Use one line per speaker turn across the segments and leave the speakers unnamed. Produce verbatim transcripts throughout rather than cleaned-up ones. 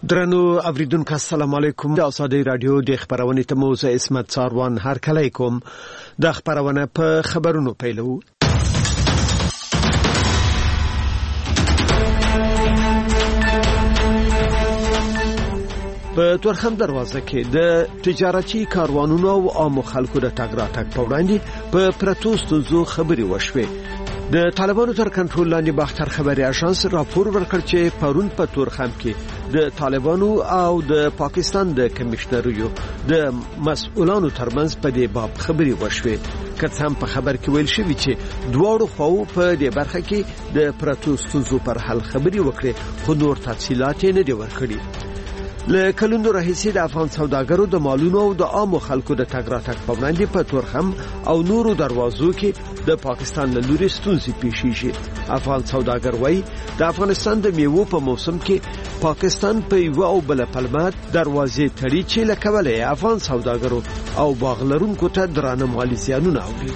درنو اوریدونکو السلام علیکم. د ازادي رادیو د خبرونې ته مو زه اسمت ساروان هر کله کوم د خبرونه په خبرونو پیلو. په تورخم دروازه کې د تجارتي کاروانونو او عام خلکو د تګ راتګ په وړاندې په پرتو ستونزو خبري وشوه. د طالبانو تر کنټرول لاندې باختر خبري اژانس راپور ورکړ چې پرون په تورخم کې د طالبانو او د پاکستان د کمشنریو د مسؤلانو ترمنځ په دې باب خبري وشوه. که څه هم په خبر کې ویل شوی چې دواړو خواو په دې برخه کې د پرتو ستونزو پر حل خبري وکړي، خو نور تفصيلات نه دي ورکړي. له کلونو راهیسې د افغان سوداګرو د مالونو او د عام خلکو د تګ راتګ په وړاندې په تورخم او نورو دروازو کې د پاکستان له لوري ستونزې پیښیږي. افغان سوداګر وایي د افغانستان د میوو په موسم کې پاکستان په یو او بل پلمه دروازې تړي چې له کبله افغان سوداګرو او باغلرونکو ته درانه مالي زیانونه اوري.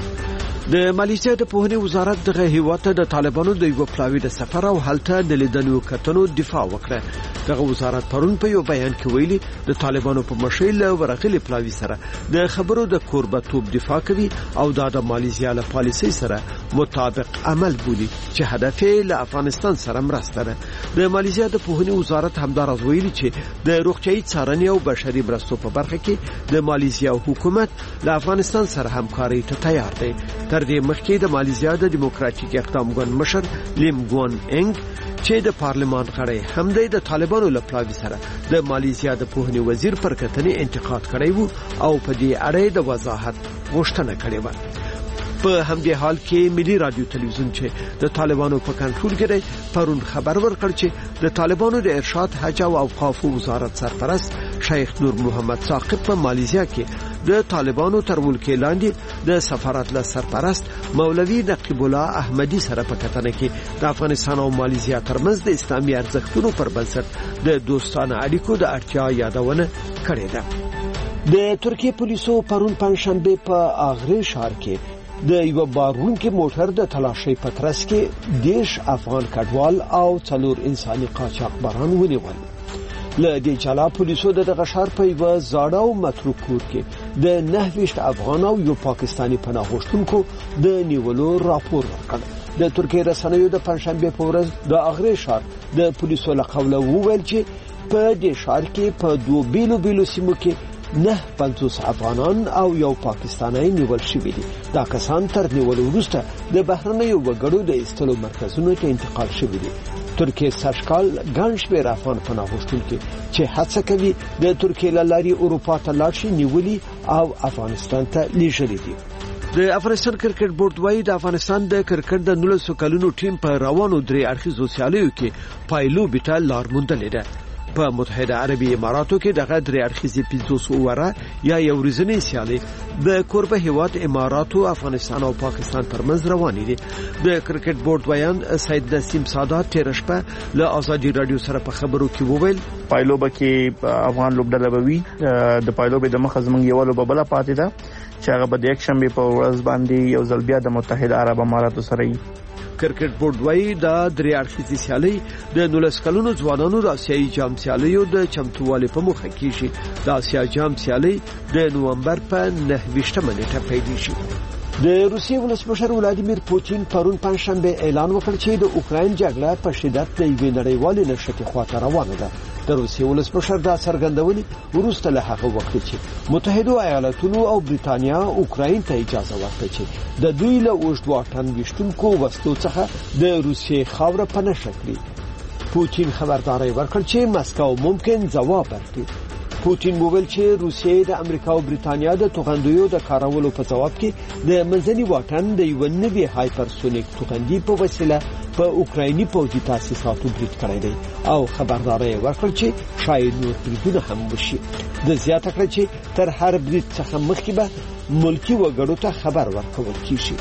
د مالیزیا د پوهنې وزارت دغه هیواد ته د طالبانو د یو پلاوی د سفر او هلته د لیدنو کتنو دفاع وکړه. دغه وزارت پرون په یو بیان کې ویلي د طالبانو په مشرۍ له ورغلي پلاوی سره د خبرو د کوربتوب دفاع کوي او د مالیزیا له پالیسۍ سره مطابق عمل بولي چې هدف یې له افغانستان سره مرسته ده. د مالیزیا د پوهنې وزارت همدارس ویلي چې د روغتیايي څارنې او بشري مرستو په برخه کې د مالیزیا حکومت له افغانستان سره همکاري ته تیار دی. تر دې مخکې د مالیزیا د دیموکراتیک اقدام ګوند مشر لیم ګوان انګ چې د پارلمان غړی هم د طالبانو له پلاوی سره د مالیزیا د پوهنې وزیر پر کتنې انتقاد کړی وو او په دې اړه د وضاحت غوښتنه کړې و. په همدې حال کې ملي رادیو تلویزیون چې د طالبانو په کنټرول کې دی پرون خبر ورکړ چې د طالبانو د ارشاد، حج او اوقاف وزارت سرپرست شیخ نور محمد ثاقب په مالیزیا کې د طالبانو تر ولکې لاندې د سفارت له سرپرست مولوي نقیب الله احمدي سره په کتنه کې د افغانستان او مالیزیا ترمنځ د اسلامي ارزښتونو پر بنسټ د دوستانه اړیکو د اړتیا یادونه کړې ده. د ترکیه پولیسو پرون پنځشنبه په اغری ښار کې د یو بارونکي موټر د تلاشۍ په ترڅ کې دیش افغان کډوال او څلور انساني قاچاقبران ونیول. له دې جلا پولیسو د دغه ښار په یو زاړه او متروک کور کې د نهه ویشت افغان او یو پاکستاني پناه غوښتونکو د نیولو راپور ورکړ. د ترکیه رسنیو د پنځشنبه په ورځ د اغری ښار د پولیسو له قوله وویل چې په دې ښار کې په دوه بیلو بیلو سیمو کې نه پنځوس افغانان او یو پاکستانی نیول شوي دي. دا کسان تر نیولو وروسته د بهرنیو وګړو د ایستلو مرکزونو ته انتقال شوي دي. ترکیه سږکال ګڼ شمېر افغان پناه غوښتونکي چې هڅه کوي د ترکیې له لارې اروپا ته لاړ شي نیولي او افغانستان ته لیږلي دي. د افغانستان کرکټ بورډ وايي د افغانستان د کرکټ د نولسو کلونو ټیم په روانو درې اړخیزو سیالیو کې پایلوبې ته لار موندلې ده. په متحده عربي اماراتو کې دغه درې اړخیزې پنځوس اووره یا یو ورځنۍ سیالي د کوربه هیواد اماراتو، افغانستان او پاکستان ترمنځ روانې دي. د کرکټ بورډ ویان سید نسیم سادات تیر شپه له ازادي رادیو سره په خبرو کې وویل
پایلوبه کې افغان لوبډله به وي. د پایلوبې د مخه زموږ یو لوبه بل پاتې ده چې هغه به د یک شنبه په ورځ باندې یو ځل بیا د متحده عرب اماراتو سره وي.
کرکټ بورډ وايي دا درې اړخیزې سیالي د نولس کلونو ځوانانو د آسیایي جام سیالیو د چمتووالي په موخه کېږي. د آسیا جام سیالي د نومبر په نهه ویشتمه نیټه پیلېږي. د روسیې ولسمشر ولادیمیر پوتین پرون پنځشنبه اعلان وکړ چې د اوکراین جګړه په شدت د یوې نړیوالې نښتې خواته روانه ده. د روسیې ولسمشر دا څرګندونې وروسته له هغه وخت چې متحده ایالاتونو او بریتانیا اوکراین ته اجازه ورکړه چې د دوی له اوږد واټن ویشتونکو وسلو څخه د روسیې خاوره په نښه کړي. پوتین خبرداری ورکړ چې مسکو ممکن ځواب ورکړي. پوتین وویل چې روسیې د امریکا او بریتانیا د توغندیو د کارولو په جواب کې د منځني واټن د یو نوي هایپرسونیک توغندي په وسیله په اوکرایني پوځي تاسیساتو برید کړی دی او خبرداری ورکړ چې شاید نور بریدونه هم وشي. د زیاته کړ چې تر هر برید څخه مخکې به ملکی وګړو ته خبر ورکول کیږي.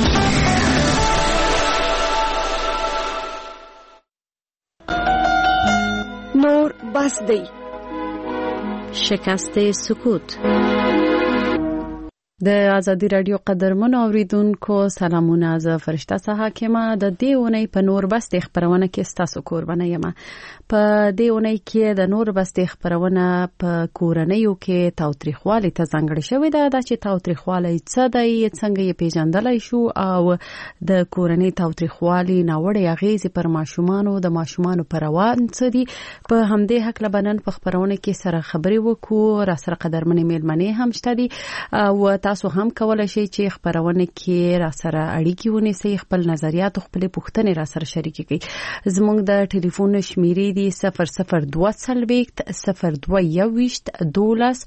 نور بس دی.
شکست سکوت. د ازادي رادیو قدرمنو اوریدونکو سلامونه. زه فرشته سه حاکمه د دې اونۍ په نور بست خبرونه کې ستاسو قربانه یم. په دې اونۍ کې د نور بست خبرونه په کورنیو کې تاوتریخوالي ته ځانګړې شوې ده چې تاوتریخوالي څه دی، څنګه یې پیژندلای شو او د کورنۍ تاوتریخوالي ناوړه اغیزې پر ماشومانو د ماشومانو پر روان څه دي. په همدې حق لبنن په خبرونه کې سره خبرې وکړو. را سره قدرمنې میلمنې هم شته دي او تاسو هم کولای شئ چې خبرونه کې را سره اړیکې ونیسئ، خپل نظریات او خپل پوښتنې را سره شریک کړئ. زموږ د ټلیفون شمیرې دي صفر صفر دوه څلوېښت صفر دوه یوویشت دولس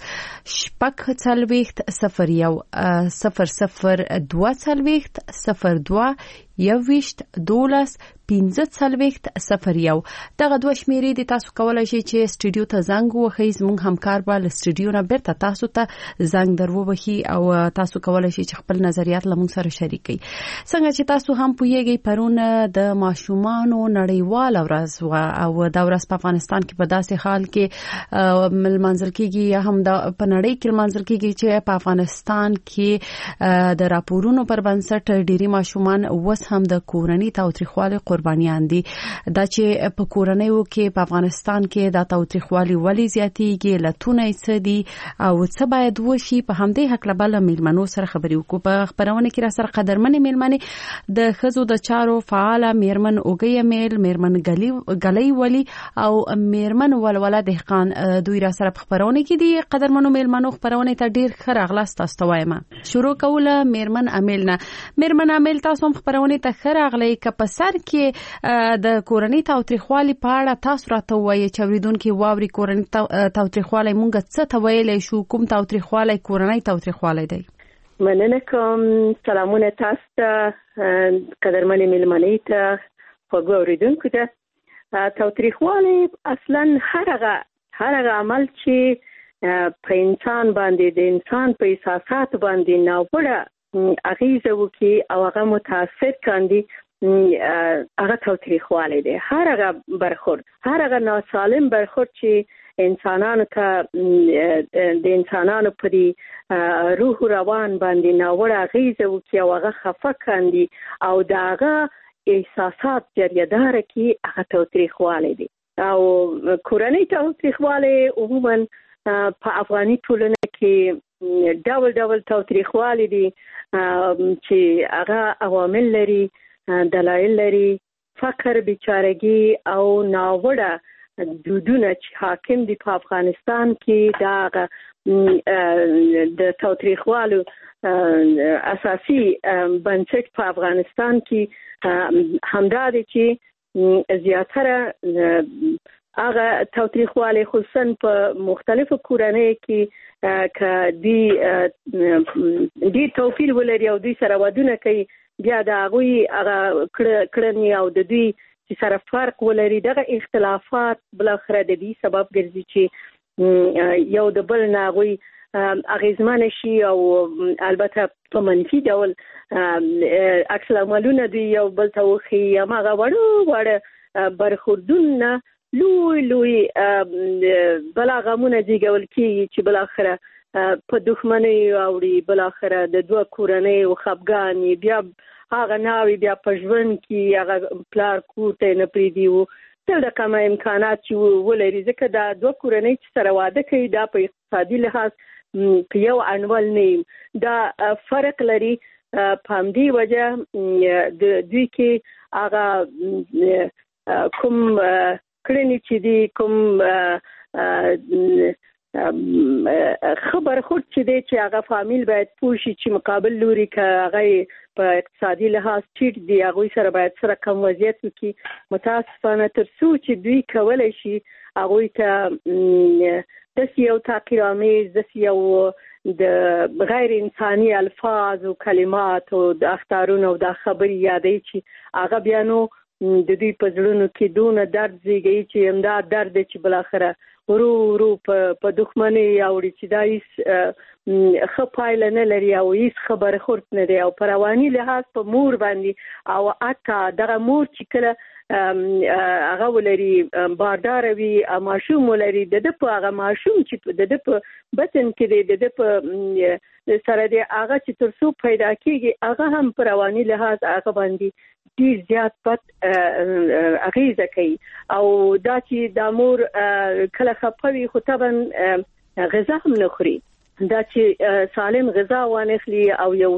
شپږ څلوېښت صفر یو صفر صفر دوه څلوېښت صفر دوه یوویشت دولس پنځه څلوېښت صفر یو. دغه دوه شمیرې دي تاسو کولای شئ چې سټوډیو ته زنګ ووهئ. زموږ همکار به له سټوډیو نه بیرته تاسو ته زنګ درووهي او تاسو کولای شئ چې خپل نظریات له موږ سره شریک کړئ. څنګه چې تاسو هم پوهیږئ پرون د ماشومانو نړیواله ورځ او دا ورځ په افغانستان کې په داسې حال کې لمانځل کیږي یا هم په نړۍ کې لمانځل کیږي چې په افغانستان کې د راپورونو پر بنسټ ډېری ماشومان وس هم د کورنۍ تاوتریخوالي قربانیان دي. دا چې په کورنیو کې په افغانستان کې دا تاوتریخوالي ولې زیاتېږي، لتونه یې څه دي او څه باید وشي، په همدې هکله به له میلمنو سره خبرې وکړو. په خبرونه کې را سره قدرمنې میلمنې د ښځو د چارو فعاله میرمن اوږۍ میل، میرمن ګلۍ ولي او میرمن ولوله دهقان دوی را سره په خبرونه کې دي. قدرمنو میلمنو خبرونه ته ډیر ښه راغلاست. تاسو ته وایم شروع کوله میرمن امیل نه. میرمن امیل تاسو هم خبرونه ته ښه راغلی. که په سر کې د کورنۍ تاوتریخوالي په اړه تاسو راته ووایئ چې اوریدونکي واوري کورنۍ تاوتریخوالی مونږ څه ته ویلی شو، کوم تاوتریخوالی کورنۍ تاوتریخوالی دی؟
مننه کوم. سلامونه تاسو ته، قدرمنې میلمنې ته، خوږو اوریدونکو ته. تاوتریخوالی اصلا هر هغه هر هغه عمل چې په انسان باندې د انسان په احساسات باندې ناوړه اغیزه وکړي او هغه متاثر کاندي، هغه تاوتریخوالی دی. هر هغه برخورد، هر هغه ناسالم برخورد چې انسانانو ته د انسانانو په روح و روان باندې ناوړه اغیزه وکړي او هغه خفه کاندي او د هغه احساسات جریداره کړي، هغه تاوتریخوالی دی. او کورنۍ تاوتریخوالی عموما په افغاني ټولنه کې ډول ډول تاوتریخوالی دي چې هغه عوامل لري، دلایل لري. فقر، بیچارګي او ناوړه دودونه چې حاکم دي په افغانستان کې، دا د تاوتریخوالو اساسي بنسټ په افغانستان کې همدا دی چې زیاتره هغه تاوتریخوالی خصوصا په مختلفو کورنیو کې که دوی ډېر توپیر ولري او دوی سره ودونه کوي، بیا د هغوی هغه کړنې او د دوی چې سره فرق ولري، دغه اختلافات بالاخره د دې سبب ګرځي چې یو د بل نه هغوی اغیزمن شي او البته په منفي ډول عکس العملونه دوی یو بل ته وښيي. هماغه وړو وړه برخوردونه لوی لوی بلاغمونه زیږول کېږي چې بالاخره په دښمنۍ اوړي، بالاخره د دوه کورنیو خفګان، بیا هغه ناوي بیا په ژوند کې هغه پلار کور ته نه پرېږدي و تل د کمه امکانات چې ولري، ځکه دا دوه کورنۍ چې سره واده کوي دا په اقتصادي لحاظ په یو انول نه دا فرق لري. په همدې وجه د دوی کې هغه کوم کړنې چې دي، کوم خبر خود چې دی چې هغه فامیل باید پوه شي چې مقابل لوري که هغه په اقتصادي لحاظ ټیټ دی، هغوی سره باید سره کم وضعیت وکړي. متاسفانه تر څو چې دوی کولی شي هغوی ته داسې یو تحقیرآمیز، داسې یو د غیر انساني الفاظ او کلمات او د اخطارونو او د خبرې یادوي چې هغه بیا نو د دوی په زړونو کې دونه درد زیږوي چې همدا درد دی چې بالاخره ورو ورو په دښمنۍ اوړي چې دا هیڅ ښه پایله نه لري او هیڅ ښه برخورد نه دی او په رواني لحاظ په مور باندې او حتی دغه مور چې کله هغه ولري باردار وي ماشوم ولري د په هغه ماشوم چې د په بطن کې د په سره د هغه چې ترڅو پیدا کیږي هغه هم پر رواني لحاظ هغه باندې ډیر زیات پد اغیزه کوي او دا چې د امور کله خپوي خو طبعا غذا هم نه خوري دا چې سالم غذا وانخلي او یو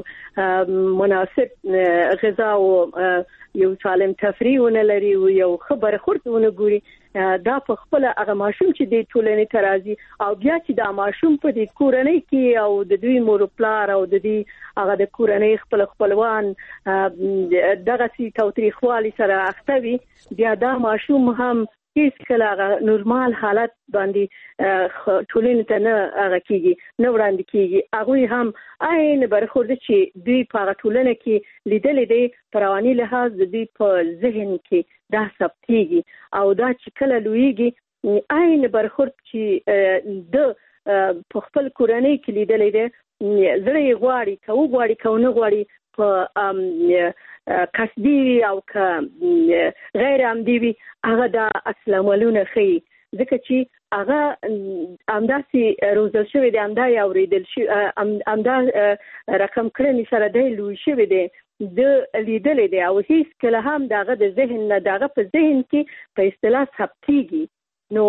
مناسب غذا او یو سالم تفریح ونلري او یو خبر خورتونه ګوري دا په خپل هغه ماشوم چې د ټولنې ترازی او بیا چې د ماشوم په د کورنۍ کې او د دوی مور پلار او د دې هغه د کورنۍ خپل خپلوان دغه سي توتریخوالي سره اختوي بیا دا ماشوم هم هیڅ کله نورمال حالت باندې ټولنې ته نه هغه کیږي نه وړاندې کیږي هغه هم عین برخورد چې دوی په ټولنه کې لیدلې دي پرواني لحاظ دوی په ذهن کې دا ثبتيږي او دا چې کله لویږي عین برخورد چې د په خپل کورنۍ کې لیدلې دي زړه غواړي کو غواړي کو نه غواړي په قصدي او ک غیر عمدي وي هغه د اسلام ولونه خي ځکه چې هغه امداسي روزل شوی دی امدا یا اوریدل شي امدا رقم کړنی سره دی لوي شوی دی د لیدل دی او هیڅ کله هم دغه د ذهن نه دغه په ذهن کې په اصطلاح ثبتيږي نو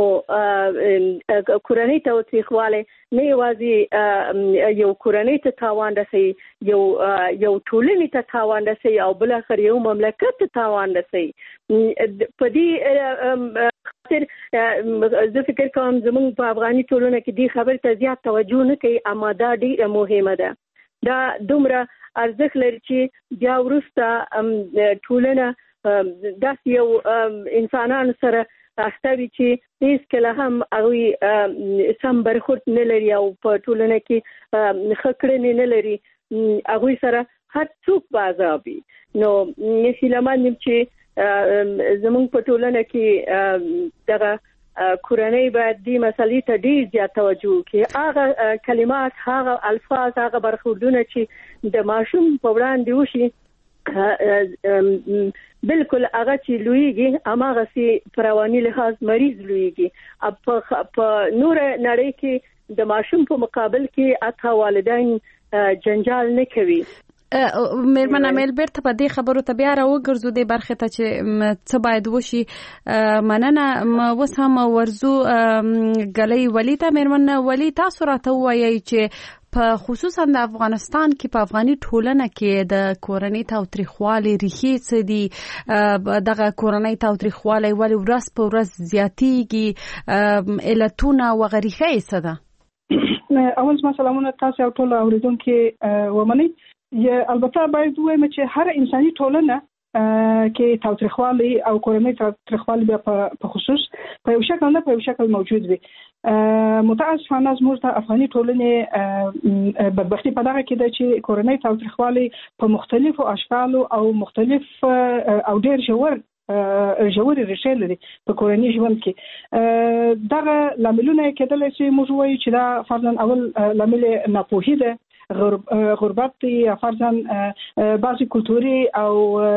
کورنۍ ته وتخواله نه یوازې یو کورنۍ ته تاوان رسي یو یو ټولنې ته تاوان رسي او بل اخر یو مملکت ته تاوان رسي په دې خاطر زه فکر کوم زموږ په افغاني ټولنه کې دې خبر ته زیات توجه نه کوي اما دا ډیره مهمه ده دا دومره ارزښت لري چې بیا وروسته ټولنه داس یو انسانانو سره اختوي چې هیڅ کله هم هغه سم برخورد نه لري او په ټولنه کې خکړې نه لري هغه سره هر څوک بازابي نو هیلهمن چې زموږ په ټولنه کې دغه کورنۍ باید دې مسلې ته ډیر زیات توجه وکړي هغه کلمات هغه الفاظ هغه برخوردونه چې د ماشوم په وړاندې وشي بالکل هغه چې لویږي هغه سي پرواني لحاظ مریض لویږي په نور نړۍ کې د ماشوم په مقابل کې اته والدین جنجال نه کوي
مېرمن امیل بیرته په دې خبرو ته بیا راوګرځو د برخه ته چې څه باید وشي مننه وس هم ورزو غلې ولی ته مېرمن ولی تاسو راته وایي چې په خصوصا د افغانستان کې په افغاني ټولنه کې د کورنۍ تاوتریخوالي ریښې څه دي دغه کورنۍ تاوتریخوالي ولې ورځ په ورځ زیاتېږي علتونه او غریخې څه ده
اول ما سلامونه تاسو او ټول اوریدونکو ومني یا البته باید وایم چې هر انساني ټولنه کې تاوتریخوالي او کورنۍ تاوتریخوالي په خصوص په یو شکل نه په یو شکل موجود وي متاسفانه زموږ د افغاني ټولنې بدبختی په دغه کې ده چې کورنۍ تاوتریخوالي په مختلفو اشکالو او مختلف او ډېر ژور ژورې ریښې لري په کورنۍ ژوند کې دغه لاملونه کېدلی شي موږ وایو چې دا فرضاً اول لامل ناپوهي ده غربت یا فرضاً بعضی کلتوري او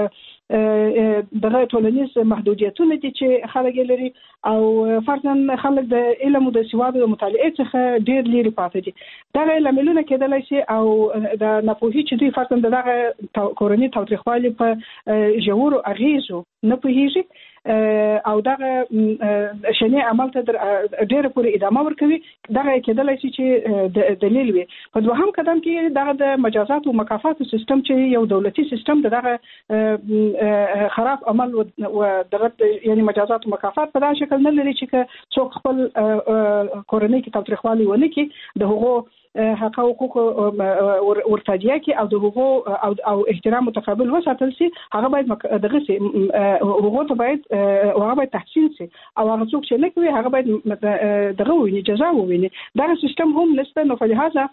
دغه ټولنیز محدودیتونه دي چې خلک لري او فرضاً خلک د علم او د سواد او مطالعې څخه ډېر لري پاتې دي دغه لاملونه کېدلی شي او د ناپوهي چې دوی فرضاً دغه کورنۍ تاوتریخوالي په ژورو اغیزو نه پوهیږي او دغه شنې عمل ته ډېر پورې ادامه ورکوي دغه کېدلی شي چې دلیل وي په دوهم قدم کې دغه د مجازات او مکافات سیستم چې یو دولتي سیستم دغه خراب عمل او دغه یعنی مجازات او مکافات په دغه شکل نه لري چې څوک خپل کورنۍ کې تاوتریخوالي ونه کړي د هغو حق او حقوق ورتاجیه کې او د حقوق او او احترام متقابل وساتل سي هغه باید دغه سي هغه ته باید هغه باید تحسین سي او هغه څوک چې نه کوي هغه باید دغه ویني جزا وویني دا سیستم هم نسبه نو فلهذا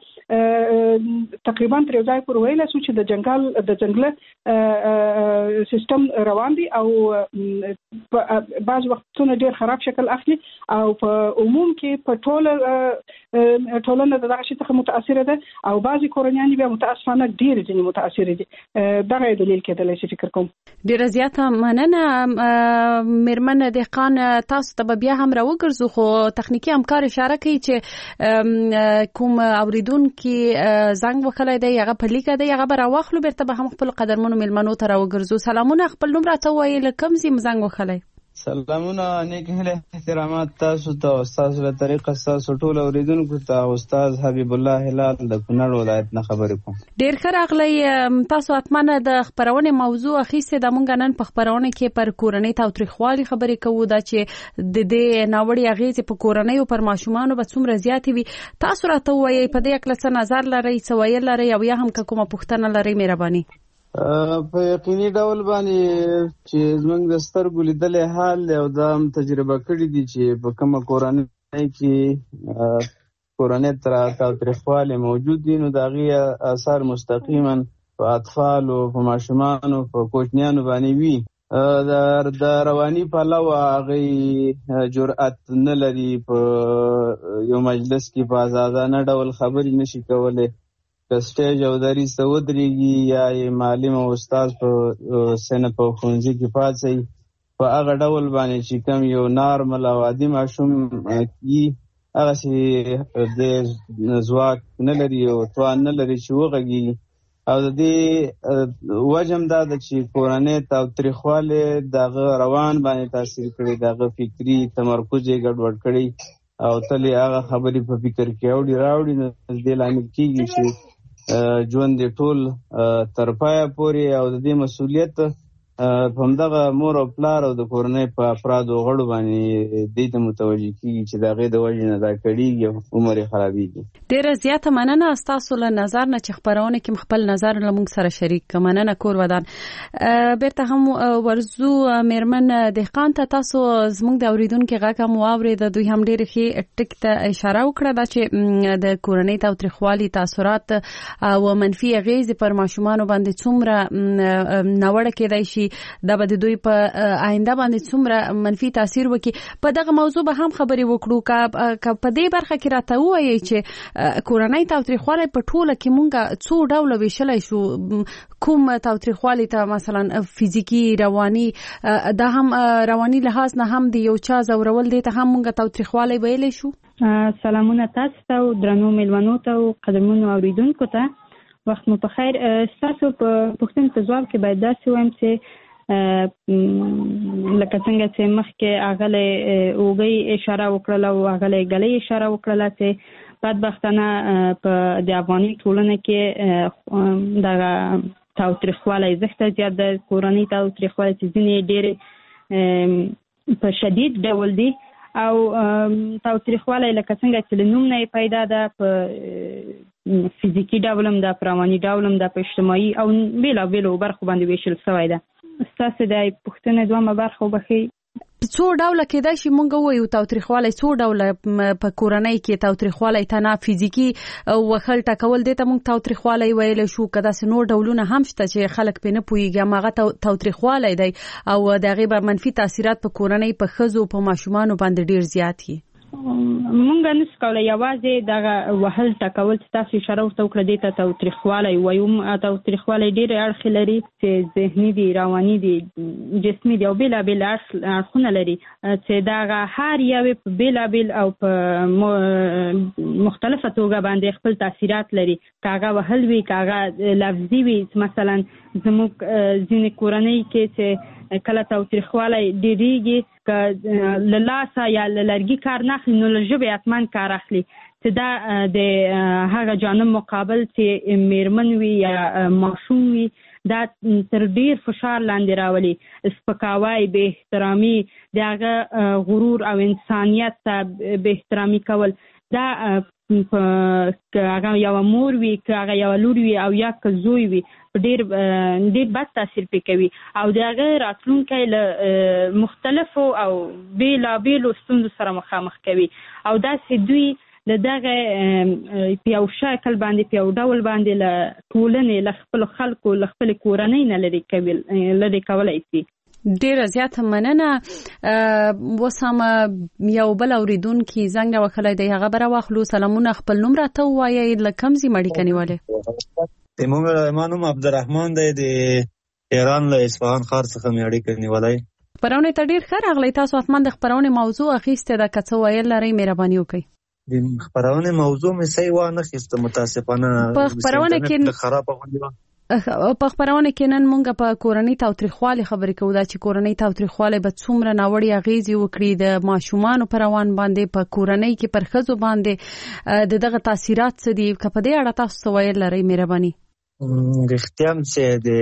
تقریبا تر ځای پر ویل سو چې د جنگل د جنگل سیستم روان دي او بعض وختونه ډیر خراب شکل اخلي او په عموم کې په ټوله ټولنه دغه شي ته برخه متاثر ده او بعضی کورنیان بیا متاسفانه ډیر ځنی متاثر دي. دا دلیل کېدلی شي فکر کوم.
ډیر زیاته مننه میرمن دهقان، تاسو ته بیا هم راوګرځو خو تخنیکی همکار اشاره کوي چې کوم اوریدونکو زنګ وکړای دی هغه په لیکه دی هغه راوخلو بیرته به هم خپل قدرمنو ملمنو ته راوګرځو. سلامونه، خپل نوم راته وایي کوم زی زنګ وکړای؟
سلامونه، نیک هیله احترامات تاسو ته استاد له طریقه تاسو ټول اوریدونکو ته. استاد حبیب الله هلال د کونړ ولایت نه خبرې کوم.
ډیر ښه راغلی. تاسو اتمنه د خبرونه موضوع اخیسته د مونږ نن په خبرونه کې پر کورنۍ تاوتریخوالي خبرې کوو دا چې د دې ناوړي اغیزې په کورنۍ او پر ماشومان به څومره زیاتې وي. تاسو راته وایي په دې اړه څه نظر لرئ، څه ویل لرئ او یا هم کومه پوښتنه لرئ؟ مهرباني.
په یقیني ډول باندې چې زمونږ د سترګو لیدلې حال او دا هم تجربه کړې دي چې په کومه کورنۍ کې کورنۍ تر تاوتریخوالي موجود دي نو د هغې اثر مستقیما په اطفالو، په ماشومانو، په کوچنیانو باندې وي. د رواني پلوه هغې جرأت نه لري په یو مجلس کې په ازادانه ډول خبرې نشي کولی. که سټیج او دریځ ته ودرېږي یا یې معلم او استاد په صنف او ښوونځي کې پاڅوي په هغه ډول باندې چې کوم یو نارمل او عادي ماشوم وي هغسې د ځواک نه لري او توان نه لري چې وغږېږي. او د دې وجه هم دا ده چې کورنۍ تاوتریخوالی د هغه روان باندې تاثیر کړی، د هغه فکري تمرکز یې ګډوډ کړی او تل یې هغه خبرې په فکر کې اوړي راوړي. نو د دې لامل کېږي چې ژوند دې ټول تر پایه پورې او د دې مسؤلیت په همدغه مور او پلار او د کورنۍ په افرادو غړو باندې دې ته متوجه کېږي چې د هغې د وجې نه دا کړېږي او عمر یې خرابېږي.
ډېره زیاته مننه ستاسو له نظر نه چې خپرونه کې خپل نظر له موږ سره شریک کړه. مننه کور ودان. بیرته هم ورزو میرمن دهقان ته، تاسو زموږ د اوریدونکو غږ هم واورېد، دوی هم ډېرې ښې ټکي ته اشاره وکړه دا چې د کورنۍ تاوتریخوالي تاثرات او منفي اغیزې پر ماشومانو باندې څومره ناوړه کېدای شي، دا به د دوی په آینده باندې څومره منفي تاثیر وکړي. په دغه موضوع به هم خبرې وکړو. که په دې برخه کې راته ووایي چې کورنۍ تاوتریخوالی په ټوله کې مونږ څو ډوله ویشلی شو، کوم تاوتریخوالی ته مثلا فزیکی، رواني، دا هم رواني لحاظ نه هم د یو چا زورول دی ته هم مونږ تاوتریخوالی ویلی شو.
سلامونه تاسو ته او درنو مېلمنو ته او قدرمنو اوریدونکو ته، وخت مو په خیر. ستاسو په پوښتنې په ځواب کې باید داسې وایم چې لکه څنګه چې مخکې اغلی اوږۍ اشاره وکړله او اغلی ګلۍ اشاره وکړله چې بدبختانه په د افغاني ټولنه کې دغه تاوتریخوالی زښته زیات ده. کورنۍ تاوتریخوالی چې ځینې ډېرې په شدید ډول دي او تاوتریخوالی لکه څنګه چې له نوم نه یې پیدا ده، په فزیکي ډول هم ده، په رواني ډول هم ده، په اجتماعي او بېلابېلو برخو باندې ویشل شوی ده. ستاسو د پوښتنې دویمه برخه وبښئ.
څو ډوله کېدای شي مونږ ووایو تاوتریخوالی، څو ډوله په کورنۍ کې تاوتریخوالی تنها فزیکي وهل ټکول دې ته مونږ تاوتریخوالی ویلی شو، که داسې نور ډولونه هم شته چې خلک پرې نه پوهېږي هماغه تاوتریخوالی دی او د هغې به منفي تاثیرات په کورنۍ، په ښځو، په ماشومانو باندې ډېر زیات وي.
مونږ نشو کولی یوازې دغه وهل ټکول چې تاسو اشاره ورته وکړه دې ته تاوتریخوالی وایو. تاوتریخوالی ډېرې اړخې لري چې ذهني دي، رواني دي، جسمي دي او بېلابېل اړخونه لري چې دغه هر یو په بېلابېل او په مختلفه توګه باندې خپل تاثیرات لري. که هغه وهل وي، که هغه لفظي وي، مثلا زموږ ځینې کورنۍ کې چې کله تاوتریخوالی ډېرېږي که له لاسه یا له لرګي کار نه اخلي نو له ژبې حتما کار اخلي چې دا د هغه جانب مقابل چې میرمن وي یا ماشوم وي دا تر ډېر فشار لاندې راولي. سپکاوی، بې احترامي، د هغه غرور او انسانیت ته بې احترامي کول، دا که هغه یوه مور وي، که هغه یوه لور وي او یا که زوی وي، ډېر ډېر بد تاثیر پرې کوي او د هغه راتلونکی له مختلفو او بېلابېلو ستونزو سره مخامخ کوي او داسې دوی د دغه په یو شکل باندې، په یو ډول باندې له ټولنې، له خپلو خلکو، له خپلې کورنۍ نه لرې کولی شي.
ډیره زیاته مننه. وسامه یو بل اوریدونکي زنګ راوخلای دی، هغه بره واخلو. سلامونه، خپل نوم راته ووایئ، له کوم ځای مړی کنیواله؟
زموږ نوم عبدالرحمن دی، د ایران له اصفهان ښار څخه مې اړیکه نیولای.
خپرونې ته ډیر ښه راغلی. تاسو حتما د خپرونې موضوع اخیستې ده، که څه ویل لرئ مهرباني وکړئ.
د خپرونې موضوع مې صحیح وانه خیسته، متاسفانه
په خپرونه کې
خرابه غوندې
په خپرونه کې نن مونږ په کورنۍ تاوتریخوالي خبرې کوو، دا چې کورنۍ تاوتریخوالي به څومره ناوړه اغیزې وکړي د ماشومانو پر روان باندې، په کورنۍ کې پر ښځو باندې د دغه تاثیرات څه دي. که په دې اړه تاسو څه ویل لرئ مهرباني.
رښتیا هم چې د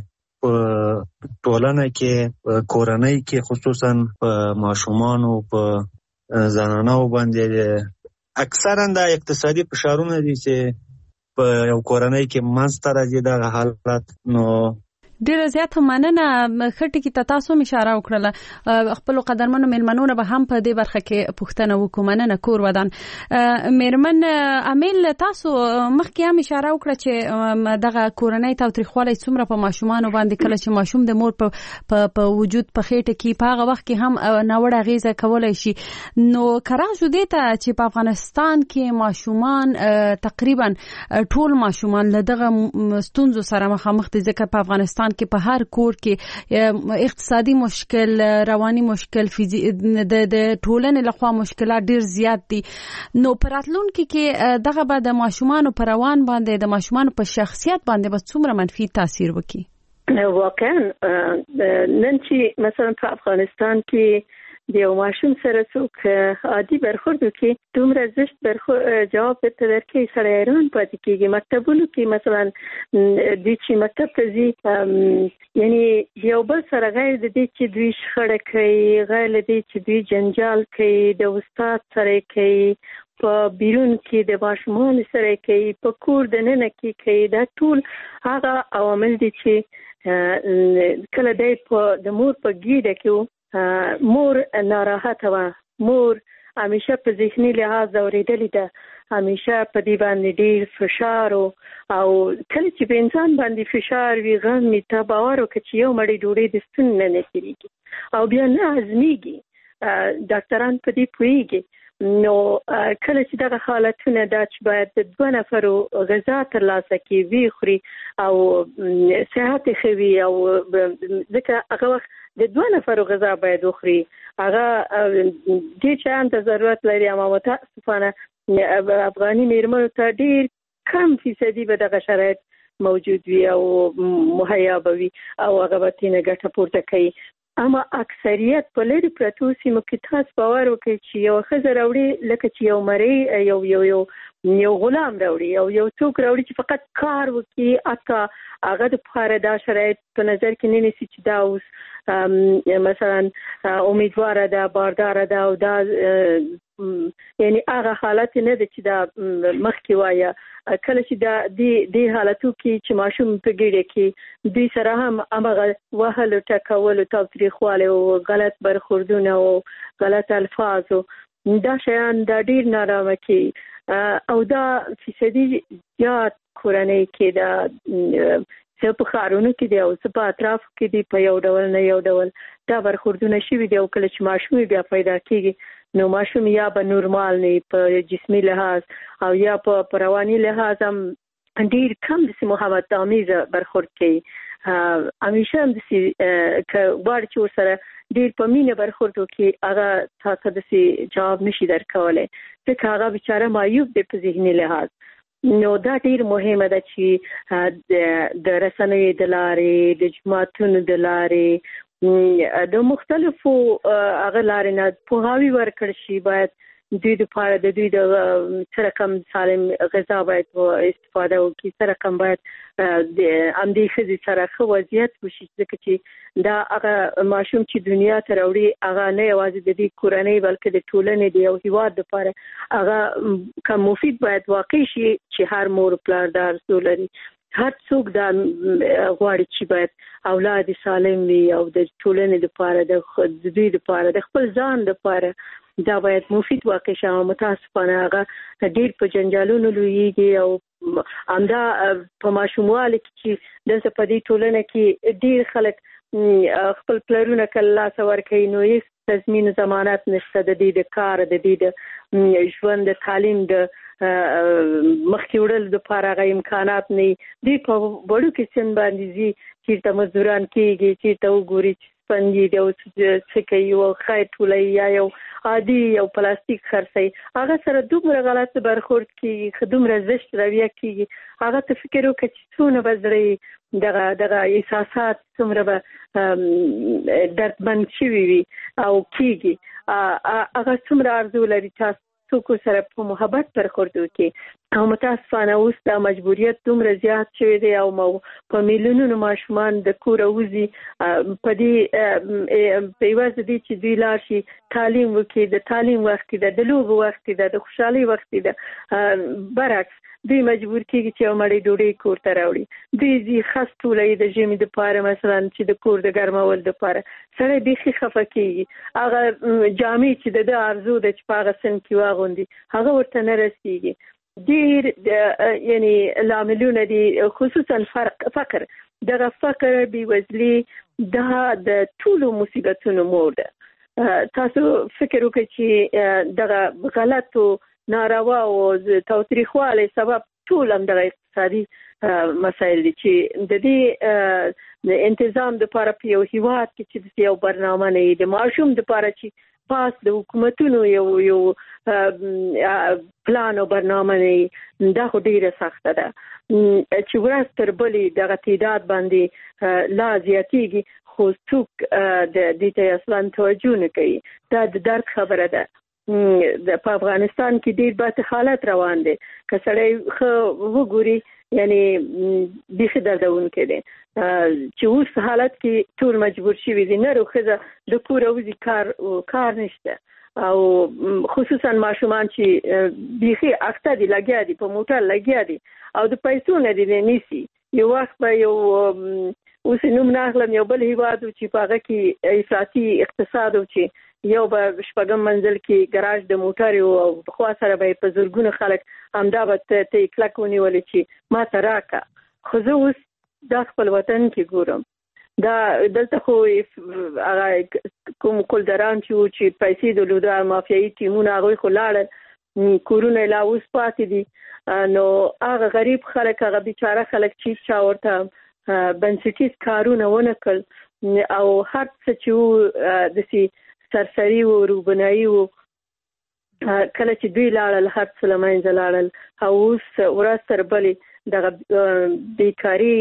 ټولنه کې په کورنۍ کې خصوصا په ماشومانو په زنانو باندې اکثرا د اقتصادي فشارونه دي چې په یو کورنۍ کې منځته راځي دغه حالت. نو
ډیره زیاته مننه. خټی کې تاسو اشاره وکړه، خپل قدرمنو مېلمنو به هم په دې برخه کې پوښتنه وکړو. مننه کور ودان. مېرمن امیل، تاسو مخکې هم اشاره وکړه چې دغه کورنۍ تاوتریخوالی څومره په ماشومانو باندې، کله چې ماشوم د مور په په وجود په خېټه کې په هغه وخت کې هم ناوړه اغیزه کولای شي. نو کراغ شو دې ته چې په افغانستان کې ماشومان تقریبا ټول ماشومان له دغه ستونزو سره مخامخ دي، ځکه په افغانستان کې په هر کور کې اقتصادي مشکل، رواني مشکل، د د ټولنې لخوا مشکلات ډیر زیات دي. نو په راتلونکي کې دغه به د ماشومانو په روان باندې، د ماشومانو په شخصیت باندې به څومره منفي تاثیر وکړي؟
واقعا نن چې مثلا په افغانستان کې د یو ماشوم سره څوک عادي برخورد وکړي، دومره زشت برخورد جواب ته درکړي، سره حیران پاتې کېږي. مکتبونو کې مثلا دوی چې مکتب ته ځي، یعنی یو بل سره غیر د دې چې دوی شخړه کوي، غیر د دې چې دوی جنجال کوي، د استاد سره کوي، په بیرون کې د ماشومان سره کوي، په کور د ننه کې کوي. دا ټول هغه عوامل دي چې کله دی په د مور په ګیډه کې مور ناراحته وه، مور همیشه په ذهني لحاظ اورېدلې ده، همیشه په دې باندې ډېر فشار او کله چې په انسان باندې فشار وي، غم وي، ته باور وکړه چې یو مړۍ ډوډۍ د ستون نه نه تېرېږي او بیا نه هضمېږي. ډاکټران په دې پوهېږي. نو کله چې دغه حالتونه دا چې باید د دوه نفرو غذا ترلاسه کړي، وی خوري او صحت ښه وي، او ځکه هغه وخت د دوه نفرو غذا باید وخوري، هغه دې شیان ته ضرورت لري. اما متاسفانه افغاني مېرمنو ته ډېر کم فیصدي به دغه شرایط موجود وي او مهیا به وي او هغه به ترېنه ګټه پورته کوي. اما اکثریت په لرې پرتو سیمو کې تاسو باور وکړئ چې یو ښځه راوړي، لکه چې یو مرۍ یو یو یو یو غلام راوړي او یو څوک راوړي چې فقط کار وکړي، حتی هغه دپاره دا شرایط په نظر کې نه نیسي چې دا اوس مثلا امیدواره ده، بارداره ده، او دا یعنی هغه حالت نه ده چې دا مخکې وایه. کله چې دا دې حالتو کې چې ماشوم په ګیډه کې دوی سره هم همغه وهلو، ټکولو، تاوتریخوالی او غلط برخوردونه او غلط الفاظ، دا شیان دا ډېر نارامه کوي. او دا فیصدي زیات کورنۍ کې دا څه په ښارونو کې دی او څه په اطرافو کې دي، په یو ډول نه یو ډول دا برخوردونه شوي دي. او کله چې ماشوم بیا پیدا کېږي، نو ماشوم یا به نورمال نه په جسمي لحاظ او یا په رواني لحاظ هم ډېر کم داسې محبت آمیزه برخورد کوي. همیشه هم داسې که غواړي چې ورسره ډېر په مینه برخورد وکړي، هغه تا ته داسې جواب نشي درکولی، ځکه هغه بیچاره معیوب دی په ذهني لحاظ. نو دا ډېر مهمه ده چې د رسنیو د لارې، د جماعتونو د لارې، د مختلفو هغه لارې نه پوهاوی ورکړل شي. باید دوی دپاره د دوی د څه رقم سالم غذا باید استفاده وکړي، څه رقم باید د همدې ښځې سره ښه وضعیت وشي، ځکه چې دا هغه ماشوم چې دنیا ته راوړي هغه نه یوازې د دې کورنۍ بلکې د ټولنې د یو هیواد دپاره هغه که مفید باید واقع شي چې هر مور پلار دا ارزو لري. هر څوک دا غواړي چې باید اولاد سالم وي او د ټولنې لپاره، د دوی لپاره، د خپل ځان لپاره دا باید مفید واقع شي. متاسفانه هغه ډېر په جنجالونو لویږي او همدا په ماشوموالي کې چې دلته په دې ټولنه کې ډېر خلک خپل پلرونه کله لاس ورکوي نو هیڅ تضمین ضمانت نشته د دې د کار د دې د ژوند د تعلیم د مخکې وړل لپاره هغه امکانات نه دي. په وړو کې سن باندې ځي چېرته مزدوران کېږي، چېرته وګوري چې سپندي دی او څه کوي او خیر ټولوي یا یو عادي یو پلاستیک خرڅوي، هغه سره دومره غلط برخورد کېږي، دومره زشت رویه کېږي. هغه ته فکر وکړه چې څونه به زړه دغه دغه احساسات څومره به دردمند شوي وي او کېږي. هغه څومره ارزو لري چې څوک سره په محبت برخورد وکړي. او متاسفانه اوس دا مجبوریت دومره زیات شوی دی او په میلیونونو ماشومان د کوره وځي په دې په عوض دي چې دوی لاړ شي تعلیم وکړي، د تعلیم وخت ده، د لوبو وخت ده، د خوشحالۍ وخت ده، برعکس دوی مجبور کېږي چې یو مړۍ ډوډۍ کور ته راوړي. دوی ځي خس ټولوي د ژمي دپاره، مثلا چې د کور د ګرمول دپاره. سړی بیخي خفه کېږي. هغه جامې چې د ده ارزو ده چې په هغه سن کې واغوندي هغه ورته نه رسېږي. ډېر یعنی لاملونه دي، خصوصا فرق فقر. دغه فقر بېوزلي دا د ټولو مصیبتونو مور ده. تاسو فکر وکړئ چې دغه غلطو ناروا او تاوتریخوالي سبب ټول هم دغه اقتصادي مسایل دي چې د دې د انتظام لپاره په یو هیواد کې چې یو برنامه نه وي، د ماشوم لپاره چې پاس د حکومتونو یو یو پلان او برنامه نه وي، دا خو ډیره سخته ده چې ورځ تر بلې دغه تعداد باندې لا زیاتېږي، خو څوک د دې ته اصلا توجه نه کوي. دا د درد خبره ده. په افغانستان کې ډېر بد حالت روان دی. که سړی ښه وګوري یعنی بیخي دردونکی دی چې اوس حالت کې ټول مجبور شوي دي، نر او ښځه د کوره وځي، کار کار نشته. او خصوصا ماشومان چې بیخي اخته دي، لګیا دي، په موټر لګیا دي او د پیسو نه دي نیسي. یو وخت به یو اوس نوم نه اخلم یو بل هیواد چې په هغه کې افراطي اقتصاد و چې یو به شپږم منزل کې ګراج د موټر او خوا سره به په زرګونه خلک همدا به ته کلک ونیولې چې ما ته راکړه. خو زه اوس دا خپل وطن کې ګورم، دا دلته خو هغه کوم کلدران چې وو چې پیسې درلوده، مافیایي ټیمونه، هغوی خو لاړل، کورونه لا اوس پاتې دي. نو هغه غریب خلک، هغه بیچاره خلک چې چا ورته بنسټیز کارونه ونه کړل او هر څه چې وو داسې سرسري و، روبنایي و، کله چې دوی لاړل هر څه له منځه لاړل. او اوس ورځ تر بلې دغه بیکاري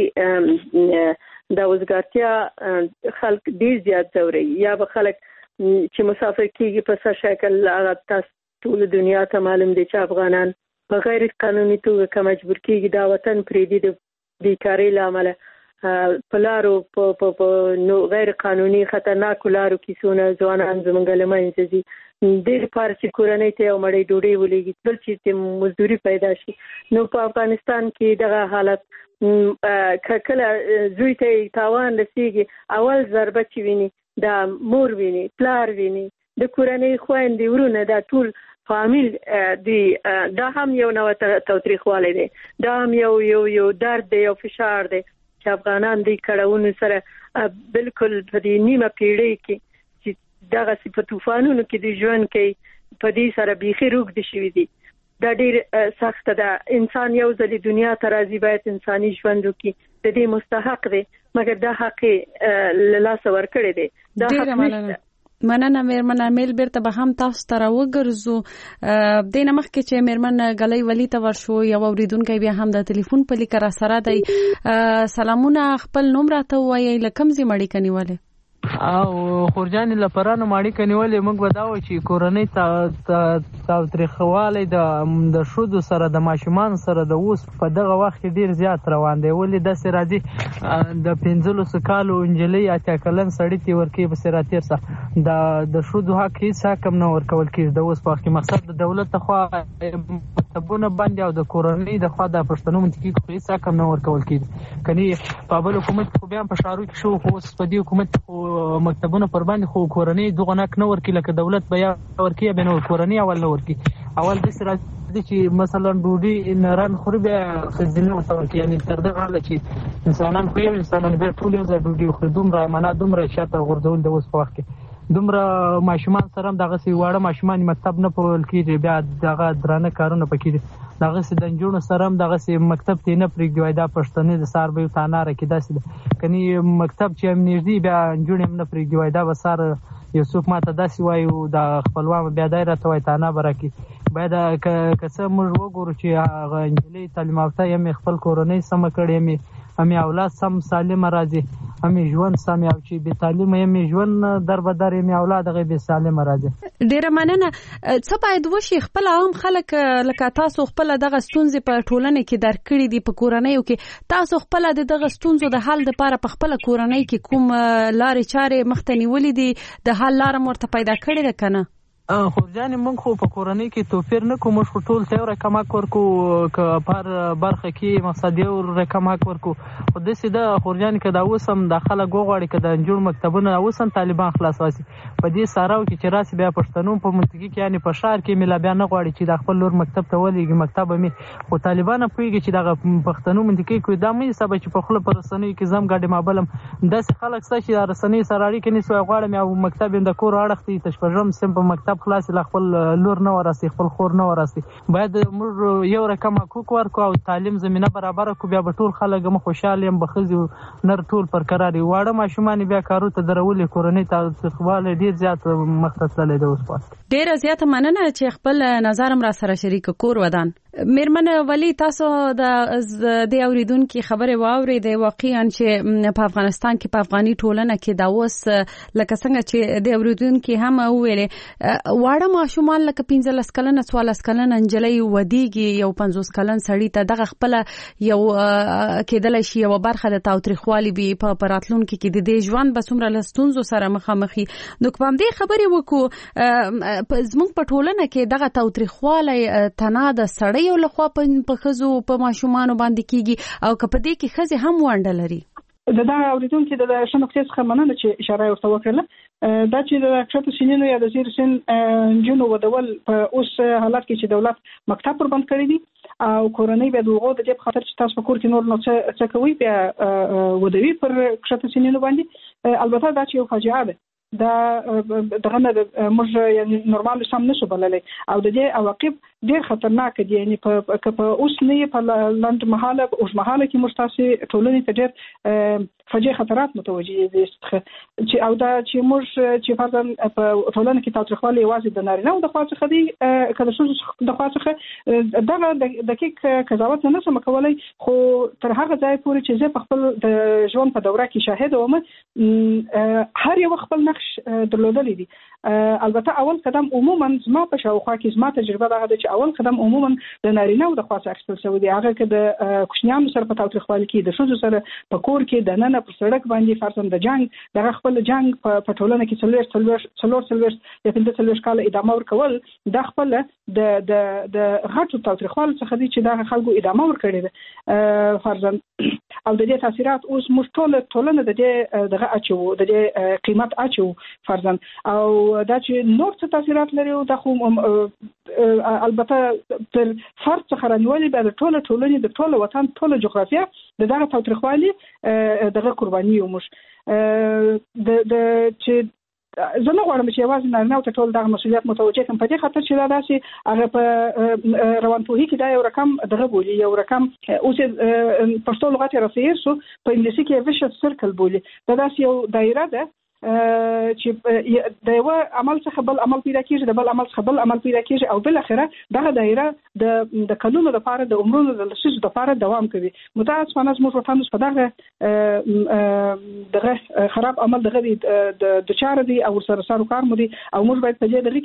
د وزګارتیا خلک ډېر زیات ځوروي. یا به خلک چې مسافر کېږي په څه شکل، هغه تاسو ټول دنیا ته معلوم دی چې افغانان په غیر قانوني توګه که مجبور کېږي دا وطن پرېږدي د بیکارۍ له امله، په لارو په غیر قانوني خطرناکو لارو کې څونه ځوانان زموږ له منځه ځي. دې لپاره چې کورنۍ ته یو مړۍ ډوډۍ ولېږي، بل چې مزدوري پیدا شي. نو په افغانستان کې دغه حالت که کله زوی ته تاوان رسېږي، اول ضربه چې ویني دا مور ویني، پلار ویني، د کورنۍ خویندې، ورونه، دا ټول فامیل دی. دا هم یو نوع تاوتریخوالی دی، دا هم یو یو یو درد دی، یو فشار دی چې افغانان دی کړهونو سره بالکل په دې نیمه پیړۍ کې چې دغسې په طوفانونو کې د ژوند کوي، په دې سره بیخي روږدي شوي دي. دا ډېر سخته ده. انسان یو ځلې دنیا ته راځي باید انساني ژوند وکړي، د دې مستحق دی، مګر دا حق یې له لاسه ورکړی دی. دا حق نشته.
مننه میرمن میل بیرته به هم تاسو ته راوګرځو. د نه مخکې چې میرمن غلۍ ولی ته ورشو یو اوریدونکی بیا هم د ټلیفون په لیک را سره دی. سلامونه، خپل نوم راته ووایئ، له کوم ځای مړی کنیولې؟
او خورجان لپرانو ماړي کنیولې. موږ به دا وایو چې کورنۍ تاوتریخوالی د ښځو سره، د ماشومانو سره د اوس په دغه وخت کې ډېر زیات روان دی. ولې داسې راځي د پنځلسو کالو نجلۍ اتیا کلن سړي ته ورکوي پسې راتېر سه. د ښځو حق هېڅ حق هم نه ورکول کېږي د اوس په وخت کې. مقصد د دولت لخوا مکتبونه بند او د کورنۍ د خوا د پښتنو منطقي خو هېڅ حق هم نه ورکول کېږي. کنې په بل حکومت خو بیا په ښارو کې شو، خو اوس په دې حکومت خو مکتبونه پر باندې خو کورنۍ دغه نک نه ورکي، لکه دولت بیا ورکي، بیا نو کورنۍ اول نه ورکي. اول د سره داسې چې مثلا ډوډۍ نران خوري بیا خزینه ورته ورکوي، یعنې تر دغه حاله چې انسانان خو یو انسانان بیا ټول یو ځای ډوډۍ خوري. دومره معنا دومره شاته غورځول د اوس په وخت کې دومره ماشومان سره هم دغسې واړه ماشومان مکتب نه پوهول کېږي، بیا دغه درانه کارونه پکې دي. دغسې د نجونو سره هم دغسې مکتب ته نه پرېږدي، وایي دا پښتنې د سهار به یو تاناره کې داسې ده، کني مکتب چې هم نږدې بیا نجونې هم نه پرېږدي، وایي دا به سهار یو څوک ما ته داسې وایي د خپلوان بیا دی راته وایي تانا به راکړي. باید که څه موږ وګورو چې هغه نجلۍ تعلیم یافته یم خپل کورنۍ سمه کړې یم، همې اولاد سم سالمه راځي، همې ژوند سم، او چې بې تعلیمه یم ژوند در به در یم اولاد هغې بې سالمه راځي.
ډېره مننه. څه باید وشي خپل عام خلک لکه تاسو خپل دغه ستونزې په ټولنه کې درک کړي دي، په کورنیو کې تاسو خپل د دغه ستونزو د حل لپاره په خپل کورنۍ کې کوم لارې چارې مخته نیولې دي، د حل لاره ورته پیدا کړې ده که نه؟
خورجانې موږ خو په کورنۍ کې توپیر نه کوو، موږ خو ټول ته یو رقم حق ورکو، که پر برخه کې مقصد یو رقم حق ورکو. خو داسې ده خورجانې که دا اوس هم دا خلک وغواړي که د نجونو مکتبونه اوس هم طالبان خلاص واسي په دې ساراو کې چې راسي بیا پښتنو په منطقې کې یعنې په ښار کې مې لا بیا نه غواړي چې دا خپل لور مکتب ته ولېږي، مکتب به مې خو طالبان هم پوهېږي چې دغه پښتنو منطقې کې دا مه حسابه چې په خوله په رسنیو کې زم ګاډې مابلم. داسې خلک شته چې د رسنیو سره اړیکې نیسي، غواړم یو مکتب یم د کور اړخ دی ته شپږم صنف په مکتب خلاص لا خپل لور نه ورسي، خپل خور نه ورسي. باید موږ یو رقم حقوق ورکو او تعلیم زمینه برابر کړو، بیا به ټول خلک هم خوشحال یم، به ښځې نر ټول پر قرار وي. واړه ماشومان بیا کارو ته درولې، کورنۍ تاوتریخوالی ډېر زیات مخته تللی دی اوس په وخت کې.
ډېره زیاته مننه چې خپل نظر هم را سره شریک کور ودان. میرمن ولی تاسو د دې اوریدونکو خبره واورېدې، واقعا چې په افغانستان کې په افغاني ټولنه کې دا اوس لکه څنګه چې د اوریدونکو هم ویلې واړه ماشومان لکه پنځلس کلنه څوارلس کلنه نجلۍ ودیږي، یو پنځوس کلن سړی ته دغه خپل یو کېدلی شي یو برخه د تاوتریخوالي وي په راتلونکي کې د دې ژوند به څومره له ستونزو سره مخامخي. نو که په همدې خبرې وکړو زموږ په ټولنه کې دغه تاوتریخوالی تنها د سړی یو لخوا په ښځو په ماشومانو باندې کېږي او که په دې کې ښځې هم ونډه لري.
د دغه اوریدونکو د ښه نقطې څخه مننه چې اشاره ورته وکړله، دا چې د کښته سنینو یا د زیر سن نجونو ودول په اوس حالات کې چې دولت مکتب پر بند کړی دي او کورنۍ بیا د هغو د دې په خاطر چې تاسو په کور کې نور نو څه کوئ بیا ودوي پر کښته سنینو باندې، البته دا چې یو فاجعه ده، دا دغه نه موږ یعنی نورمال سم نشو بللی او د دې عواقب ډېر خطرناک دي. یعنی په په اوس نه په لاند مهاله او مهاله کې موږ تاسو ټولنې ته ډېر فجیع خطرات متوجه دي چې او دا چې موږ چې فرضاً په ټولنه کې تاوتریخوالی یوازې د نارینه او د خوا څخه دي که د ښځو د خوا څخه دغه دقیق قضاوت نه شم کولی، خو تر هغه ځای پورې چې زه په خپل د ژوند په دوره کې شاهد وم هر یو خپل نقش درلودلی دي. البته اول قدم عموما زما په شاوخوا کې زما تجربه دغه ده چې اول قدم عموما د نارینه او د خوا څخه اخیستل شوی دی، هغه که د کوچنیانو سره په تاوتریخوالي کې د ښځو سره په کور کې د ننه پر سړک باندې فرضاً د جنګ دغه خپل جنګ په ټولنه کې څلوېښت څلوېښت څلور څلوېښت یا پنځه څلوېښت کاله ادامه ورکول دا خپل د د د غټو تاوتریخوالو څخه دي چې دغه خلکو ادامه ورکړې ده فرضاً، او د دې تاثیرات اوس موږ ټول ټولنه د دې دغه اچو د دې قیمت اچو فرضاً، او دا چې نور څه تاثیرات لري دا خو البته تر فرد څخه رانیولې بیا د ټوله ټولنې د ټوله وطن ټوله جغرافیه د دغه تاوتریخوالي دغه قرباني یو موږ د د چې زه نه غواړم چې یوازې نارینه ته ټول دغه مسؤلیت متوجه کړم، په دې خاطر چې دا داسې هغه په روانپوهي کې دا یو رقم دغه بولي، یو رقم اوس پښتو لغت یې راسیر شو په انګلیسي کې ویشس سرکل بولي، دا داسې یو دایره ده چې د یو عمل څخه بل عمل پیدا کیږي، د بل عمل څخه بل عمل پیدا کیږي او بل اخره دغه دایره د د کلونو لپاره د عمرونو د لسیزو لپاره دوام کوي. متاسفانه موږ وطن په دغه دغه خراب عمل دغه د چاره دي او سره سره کار مو دي او موږ باید په دې دغه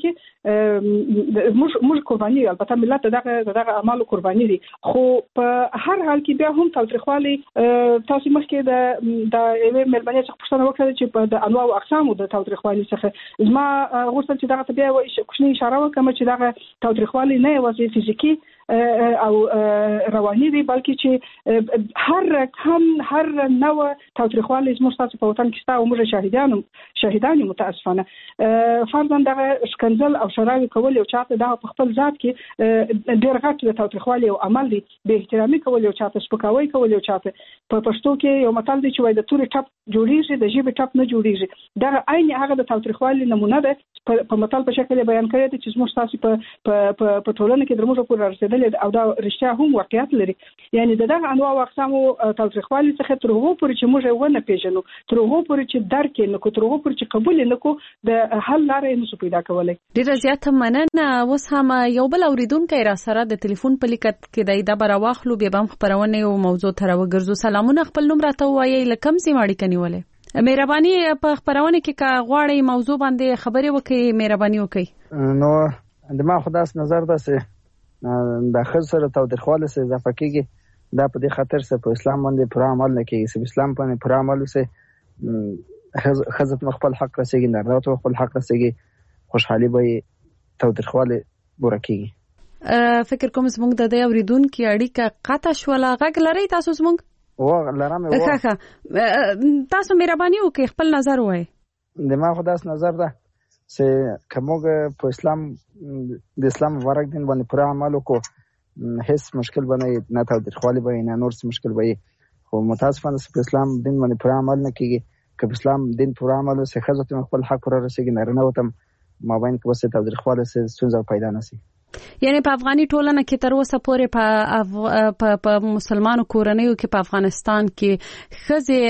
کې موږ موږ قرباني البته ملت دغه دغه اعمال قرباني دي، خو په هر حال کې بیا هم تاوتریخوالی تاسو مخکې د د ایوې ملمنې څخه پوښتنه وکړه چې په د انواع او اقسام د تاوتریخوالي څخه زما غوښتل چې دغه ته بیا کوچنی اشاره وکړم چې دغه تاوتریخوالي نه یوازې فزیکی او رواني دي بلکې چې هر رقم هر نوع تاوتریخوالي زموږ تاسو په وطن کې ستا او موږ شاهدانو شاهدان متاسفانه فرضاً دغه شکنجل او شراوي کول یو چاته د خپل ذات کې ډېر غټ د تاوتریخوالي او عمل دی به احترامي کول یو چاته سپکاوي کول یو چاته په پښتو کې یو متل دی چې وای د توري ټپ جوړیږي د ژبې ټپ نه جوړیږي دا عین هغه د تاوتریخوالي نمونه ده په متل په شکل بیان کړی دی چې زموږ تاسو په په ټولنه کې درموږ پورې رسیدل او دا رښتیا هم واقعیت لري یعنی دغه انواع او اقسام تاوتریخوالي څخه تر هغه پورې چې موږ ونه پیژنو تر هغه پورې چې درک نه کو تر هغه پورې چې قبول نه کو د حل لارې نشو پیدا کولای.
ډیره زیاته مننه. اوس هم یو بل اوریدونکو را سره د ټلیفون په لیکت کې د بار واخلو به بم خبرونه او موضوع تر وګرځو. سلامونه، خپل نوم راته وایي لکم سي ماړي کنيولې. مهرباني په خبرونه کې کا غواړی موضوع باندې خبرې وکړي، مهرباني وکړي.
نو د ما خداس نظر ده سه د خسر تاوتریخواله سه اضافه کیږي دا په دې خاطر سه په اسلام باندې پر عمل نه کیږي. سه اسلام باندې پر عمل سه خزت خپل حق رسېږي، نه راته خپل حق رسېږي، خوشحالي به تاوتریخواله ورکیږي.
فکر کوم زموږ د دې اوریدونکو اړیکه قطع شولا. غږ لري تاسو زموږ؟
و لرم. و
ښه تاسو مهرباني وکړئ خپل نظر وایي.
د ما خداس نظر ده چې کومه په اسلام د اسلام مبارک دین باندې پر عمل وکړو هیڅ مشکل باندې نه تاوتریخوالی به نه نور څه مشکل به خو متاسفانه په اسلام دین باندې پر عمل نه کیږي. که اسلام دین پر عمل وسه خزته خپل حق را رسېږي، نه نه وتم مابین کې وسه تاوتریخواله سه ستونزه پیدا نشي.
یعنی په افغاني ټولنه کې تر اوسه پورې په په مسلمانو کورنیو کې په افغانستان کې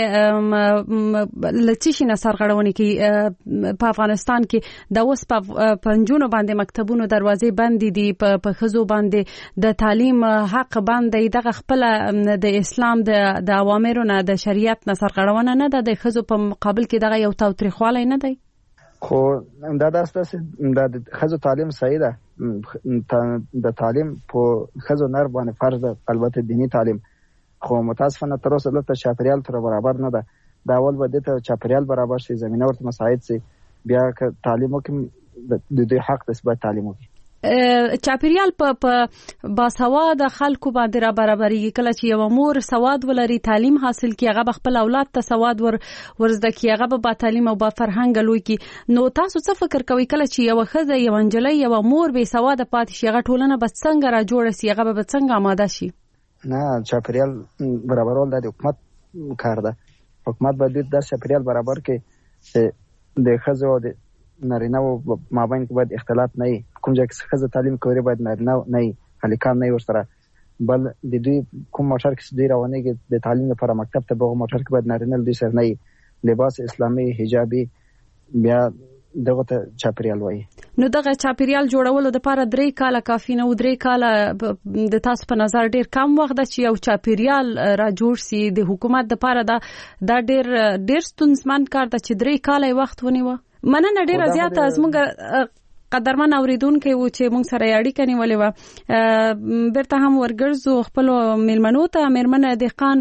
خزه لچشي نه سرغړونې کې په افغانستان کې د اوس په پنځونو باندې مکتبونو دروازې بندې دي، په خزو باندې د تعلیم حق باندې دغه خپل د اسلام د اوامرو نه د شریعت نه سرغړونه نه ده، د خزو په مقابل کې دغه یو تاوتریخوالی نه دی.
خو دا داسته د خزو تعلیم صحیح ده، د تعلیم په خزو نر باندې فرض ده، البته دینی تعلیم. خو متاسفانه تر اوسه دلته چاپیریال تر برابر نه ده. دا اول به دته چاپیریال برابر شي، زمينه ورته مساعد شي، بیا که تعلیم وکم د دوی حق د ثبات تعلیم وکړي.
چاپیریال په باسواده خلکو باندې را برابرېږي. کله چې یو مور سواد ولري، تعلیم حاصل کړي، هغه خپل اولاد ته سواد ور ورزده کړي، هغه به با تعلیم او با فرهنګ لوي کی. نو تاسو څه فکر کوئ کله چې یو خزه یو انجلۍ یو مور به سواد پاتې شي، هغه ټولنه به څنګه را جوړ شي، هغه به څنګه آماده شي؟
نه، چاپیریال برابرول د حکومت کار ده. حکومت باید د چاپیریال برابر کړي چې د خزو د نارینه او مابین کې باید اختلاط نه وي. کوم ځای کې خزه تعلیم کوي باید نارینه نه وي، هلکان نه ورسره، بل د دوی کوم موټر کې دوی روانېږي د تعلیم لپاره مکتب ته به موټر کې باید نارینه دوی سره نه وي. لباس اسلامي حجابي بیا دغه ته چاپیریال وایي.
نو دغه چاپیریال جوړولو لپاره درې کاله کافي نه و. درې کاله د تاسو په نظر ډیر کم وخت ده چې یو چاپیریال را جوړ سي. د حکومت لپاره دا دا ډیر ډیر ستونزمن کار ده چې درې کاله وخت ونیوه. مننه ډیره زیاته زموږ قدرمن اوریدونکو و چې موږ سره اړیکه نیولې و. بیرته هم ورګرځو خپل میلمنو ته. میرمنه دهقان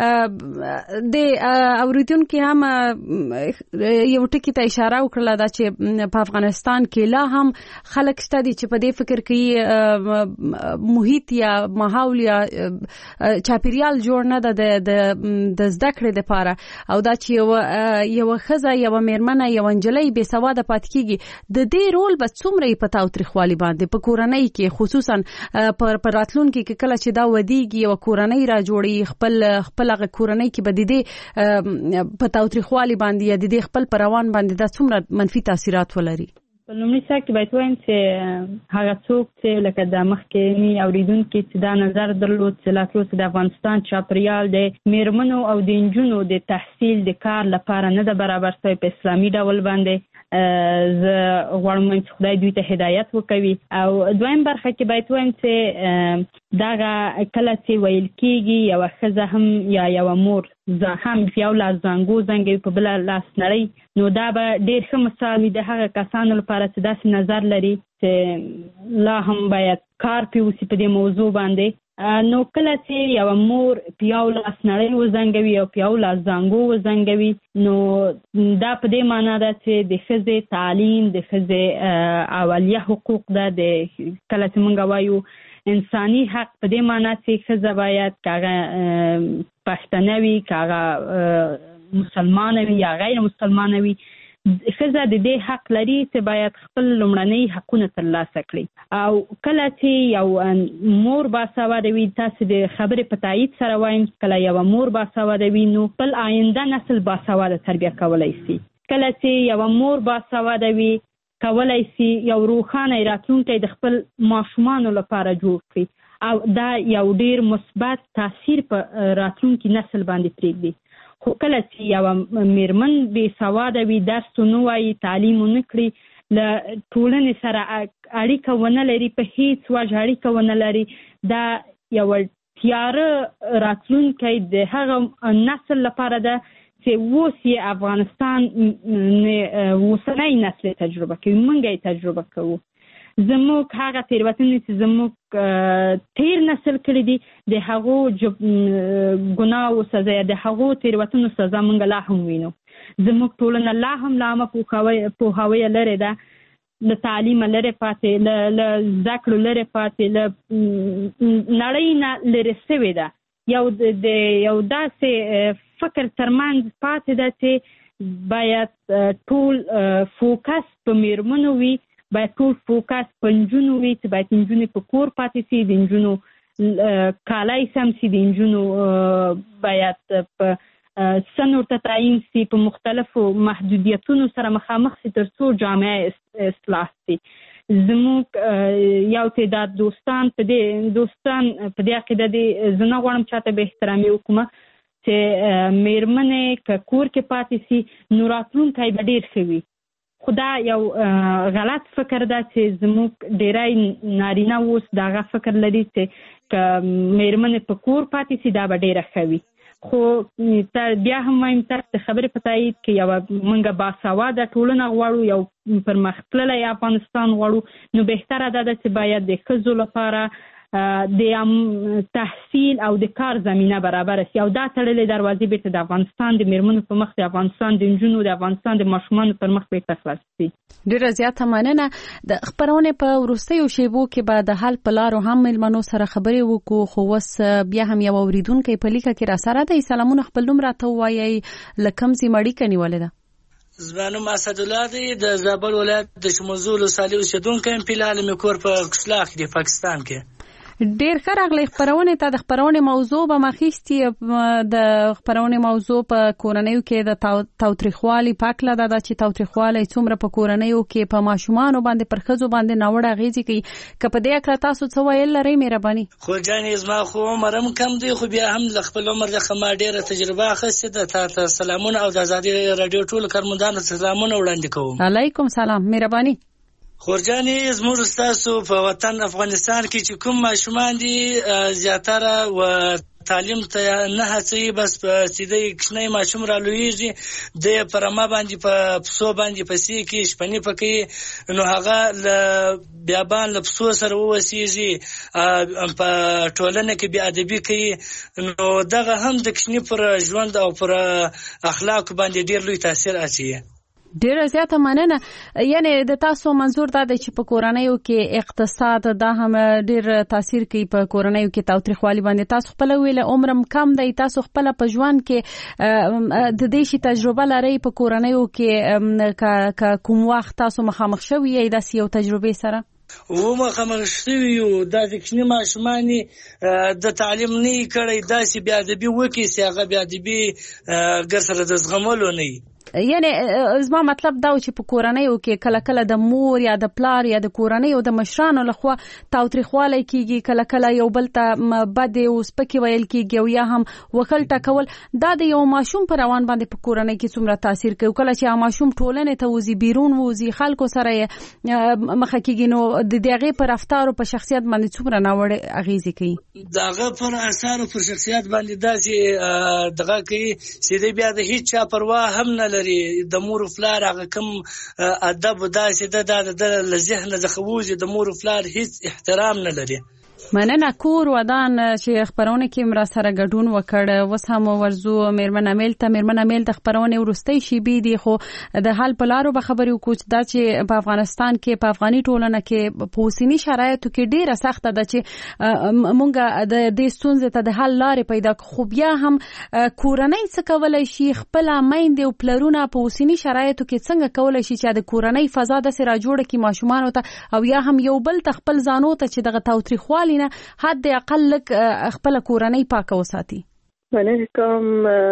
د اوریدونکو هم یو ټکی ته اشاره وکړه دا چې په افغانستان کې لا هم خلک شته دي چې په دې فکر کوي محیط یا ماحول یا چاپیریال جوړ نه ده د زده کړې لپاره، او دا چې یو یو خزه یو میرمنه یو انجلۍ بې سواده پاتې کیږي. د دې رول به څومره په تاوتریخوالي باندې په کورنۍ کې خصوصا په راتلونکي کې کله چې دا ودیږي او کورنۍ را جوړي خپل خپل کورنۍ کې به د دې په تاوتریخوالي باندې یا د دې خپل پروان باندې دا څومره منفي تاثیرات ولري؟
په لومړي سر کې باید وایم چې هغه څوک چې لکه د مخکې اوریدونکي چې دا نظر درلود چې لا تر اوسه د افغانستان چاپیریال د میرمنو او د نجونو د تحصیل د کار لپاره نه ده برابر شوی په اسلامي ډول باندې، زه غواړم چې خدای دوی ته هدایت وکوي. او دویم برخه کې باید وایم چې دغه کله چې ویل کېږي یوه ښځه هم یا یوه مور هم یو لاس زنګو زنګوي په بله لاس نړۍ، نو دا به ډېر ښه مثال وي د هغه کسانو لپاره چې داسې نظر لري چې لا هم باید کار پرې وشي په دې موضوع باندې. نو کله چې یو مور په یو لاس نړۍ وزنګوي او په یو لاس زنګو وزنګوي، نو دا په دې معنا ده چې د ښځې تعلیم د ښځې اولیه حقوق ده. د کله چې موږ وایو انساني حق په دې معنی چې ښځه باید کاغه پښتنه وي، کاغه مسلمان وي یا غیر مسلمان وي، ښځه د دې حق لري چې باید خپل لومړني حقونه ترلاسه کړي. او کله چې یو مور باسواده وي، تاسو د خبرې په تایید سره وایم کله یو مور باسواده وي نو خپل آینده نسل باسواده تربیه کولای شي. کله چې یو مور باسواده وي کولای شي یو روښانه راتلونکی د خپل ماشومانو لپاره جوړ کړي او دا یو ډیر مثبت تاثیر په راتلونکي نسل باندې پرېږدي. خو کله چې یو میرمن بې سواده وي، درس ونه وایي، تعلیم ونه کړي، له ټولنې سره اړیکه ونه لري، په هیڅ وجه اړیکه ونه لري، دا یو تیاره راتلونکی د هغه نسل لپاره ده چې اوس یې افغانستان اوسنی نسل تجربه کوي، موږ یې تجربه کوو. زموږ هغه تېروتنې چې زموږ تیر نسل کړي دي د هغو ګناه او سزا، د هغو تېروتنو سزا موږ لا هم وینو. زموږ ټولنه لا هم له عامه پوهاوی لرې ده، له تعلیم لرې پاتې، له زده کړو لرې پاتې، له نړۍ نه لرې سوې ده. یو د یو داسې فکر ترمنځ پاتې ده چې باید ټول فوکس په میرمنو وي، باید ټول فوکس په نجونو وي، چې باید نجونې په کور پاتې شي، د نجونو کالای سم شي، د نجونو باید په سن ورته تعیین شي، په مختلفو محدودیتونو سره مخامخ شي تر څو جامعه اصلاح شي. زموږ یو تعداد دوستان په دې دوستان په دې عقیده دي، زه نه غواړم چاته به احترامي وکړم چې میرمنې که کور کې پاتې شي نو راتلونکی به ډېر ښه وي. خو دا یو غلط فکر ده چې زموږ ډېری نارینه اوس د هغه فکر لري چې که میرمنې په کور پاتې شي دا به ډېره ښه وي. خو بیا هم وایم تاسو د خبرې په تایید کې یوه موږ باسواده ټولنه غواړو، یو پرمختللی افغانستان غواړو، نو بهتره دا ده چې باید د ښځو لپاره د تحصیل او د کار زمینه برابره شي او دا تړلې دروازې بیرته د افغانستان د میرمنو په مخ، د افغانستان د نجونو، د افغانستان د ماشومانو پر مخ بیرته خلاص شي.
ډیره زیاته مننه. د خبرونې په وروستیو شیبو کې به د حل په لارو هم مېلمنو سره خبرې وکړو، خو اوس بیا هم یو اوریدونکی په لیکه کې راسره دی. سلامونه، خپل نوم راته ووایئ، له کوم ځای مو اړیکه نیولې ده؟
زما نوم اسدالله دی، د زابل ولایت د شموزول ولسوالۍ اوسېدونکی یم. فلحال مې کور په کسلاخ کې دی، پاکستان کې.
ډیر ښه راغلی خبرونې ته. د خبرونې موضوع به مخېستي د خبرونې موضوع په کورنیو کې د تاوتریخوالي په هکله ده چې تاوتریخوالی څومره په کورنیو کې په ماشومانو باندې پر ښځو باندې ناوړه اغېزې کوي. که په دې هکله تاسو څه ویل لرئ مهرباني؟
خو جانې زما خو عمر هم کم دی، خو بیا هم له خپل عمر څخه ما ډېره تجربه اخیستې ده. تا ته سلامونه او د ازادي راډیو ټولو کارمندانو ته سلامونه وړاندې کوم.
علیکم سلام، مهرباني.
خورجانې زموږ ستاسو په وطن افغانستان کې چې کوم ماشومان دي زیاتره و تعلیم ته نه هڅوي، بس په سیدی کښنی ماشوم را لویږي، د پر ما باندې په پسو باندې پسې کې شپنی پکې، نو هغه ل بیابان ل پسو سره ووسیږي، په ټولنه کې بی ادبی کوي، نو دغه هم د کښنی پر ژوند او پر اخلاق باندې ډیر لوی تاثیر اچوي.
ډیره زیاته مننه. یعنی د تاسو منظور دا دی چې په کورنیو کې اقتصاد دا هم ډیر تاثیر کوي په کورنیو کې تاوتریخوالي باندې. تاسو خپل ویل عمرم کم دی، تاسو خپل په ژوند کې د دې شي تجربه لرئ په کورنیو کې که کوم وخت تاسو مخامخ شوي یې داسې یو تجربې سره؟
و مخامخ شوي یو، دا د کښني ماشومان د تعلیم نه یې کړی، داسې بې ادبي وکړي چې هغه بې ادبي ګر سره د زغملو نه وي.
یعنی زما مطلب دا و چې په کورنیو کې کله کله د مور یا د پلار یا د کورنیو د مشرانو لخوا تاوتریخوالی کیږي، کله کله یو بل ته بدې او سپکې ویل کیږي او یا هم وکل ټکول. دا د یو ماشوم پر روان باندې په کورنۍ کې څومره تاثیر کوي؟ کله چې ماشوم ټولنې ته وځي، بیرون وځي، خلکو سره مخه کیږي، نو د هغې په رفتار او په شخصیت باندې څومره ناوړه اغېزې کوي؟
د هغه پر اثار او پر شخصیت باندې داسې دغه کوي چې دی بیا د هیڅ چا پروا هم نه لري. د مور او پلار هغه کوم ادب داسې ده، د ذهن څخه وځي، د مور او پلار هیڅ احترام نه لري.
مننه کور ودان چې خبرونه کې مر سره ګډون وکړ. وس هم ورزو میرمن امیل ته میرمن امیل د خبرونه ورستۍ شي بي دي خو د حال په لارو به خبري وکړو دا چې په افغانستان کې په افغاني ټولنه کې په اوسنی شرایطو کې ډیره سخته ده چې مونږه د دې ستونزې ته د حل لارې پیدا خو بیا هم کورنۍ څه کولای شي خپل میندې او پلرونه په اوسنی شرایطو کې څنګه کولای شي چې د کورنۍ فضا د سره جوړه کې ماشومان ته او یا هم یو بل تخپل ځانو ته چې دغه توتریخوالي نه حد اقل خپل کورنۍ پاکه وساتي.
مننه کوم.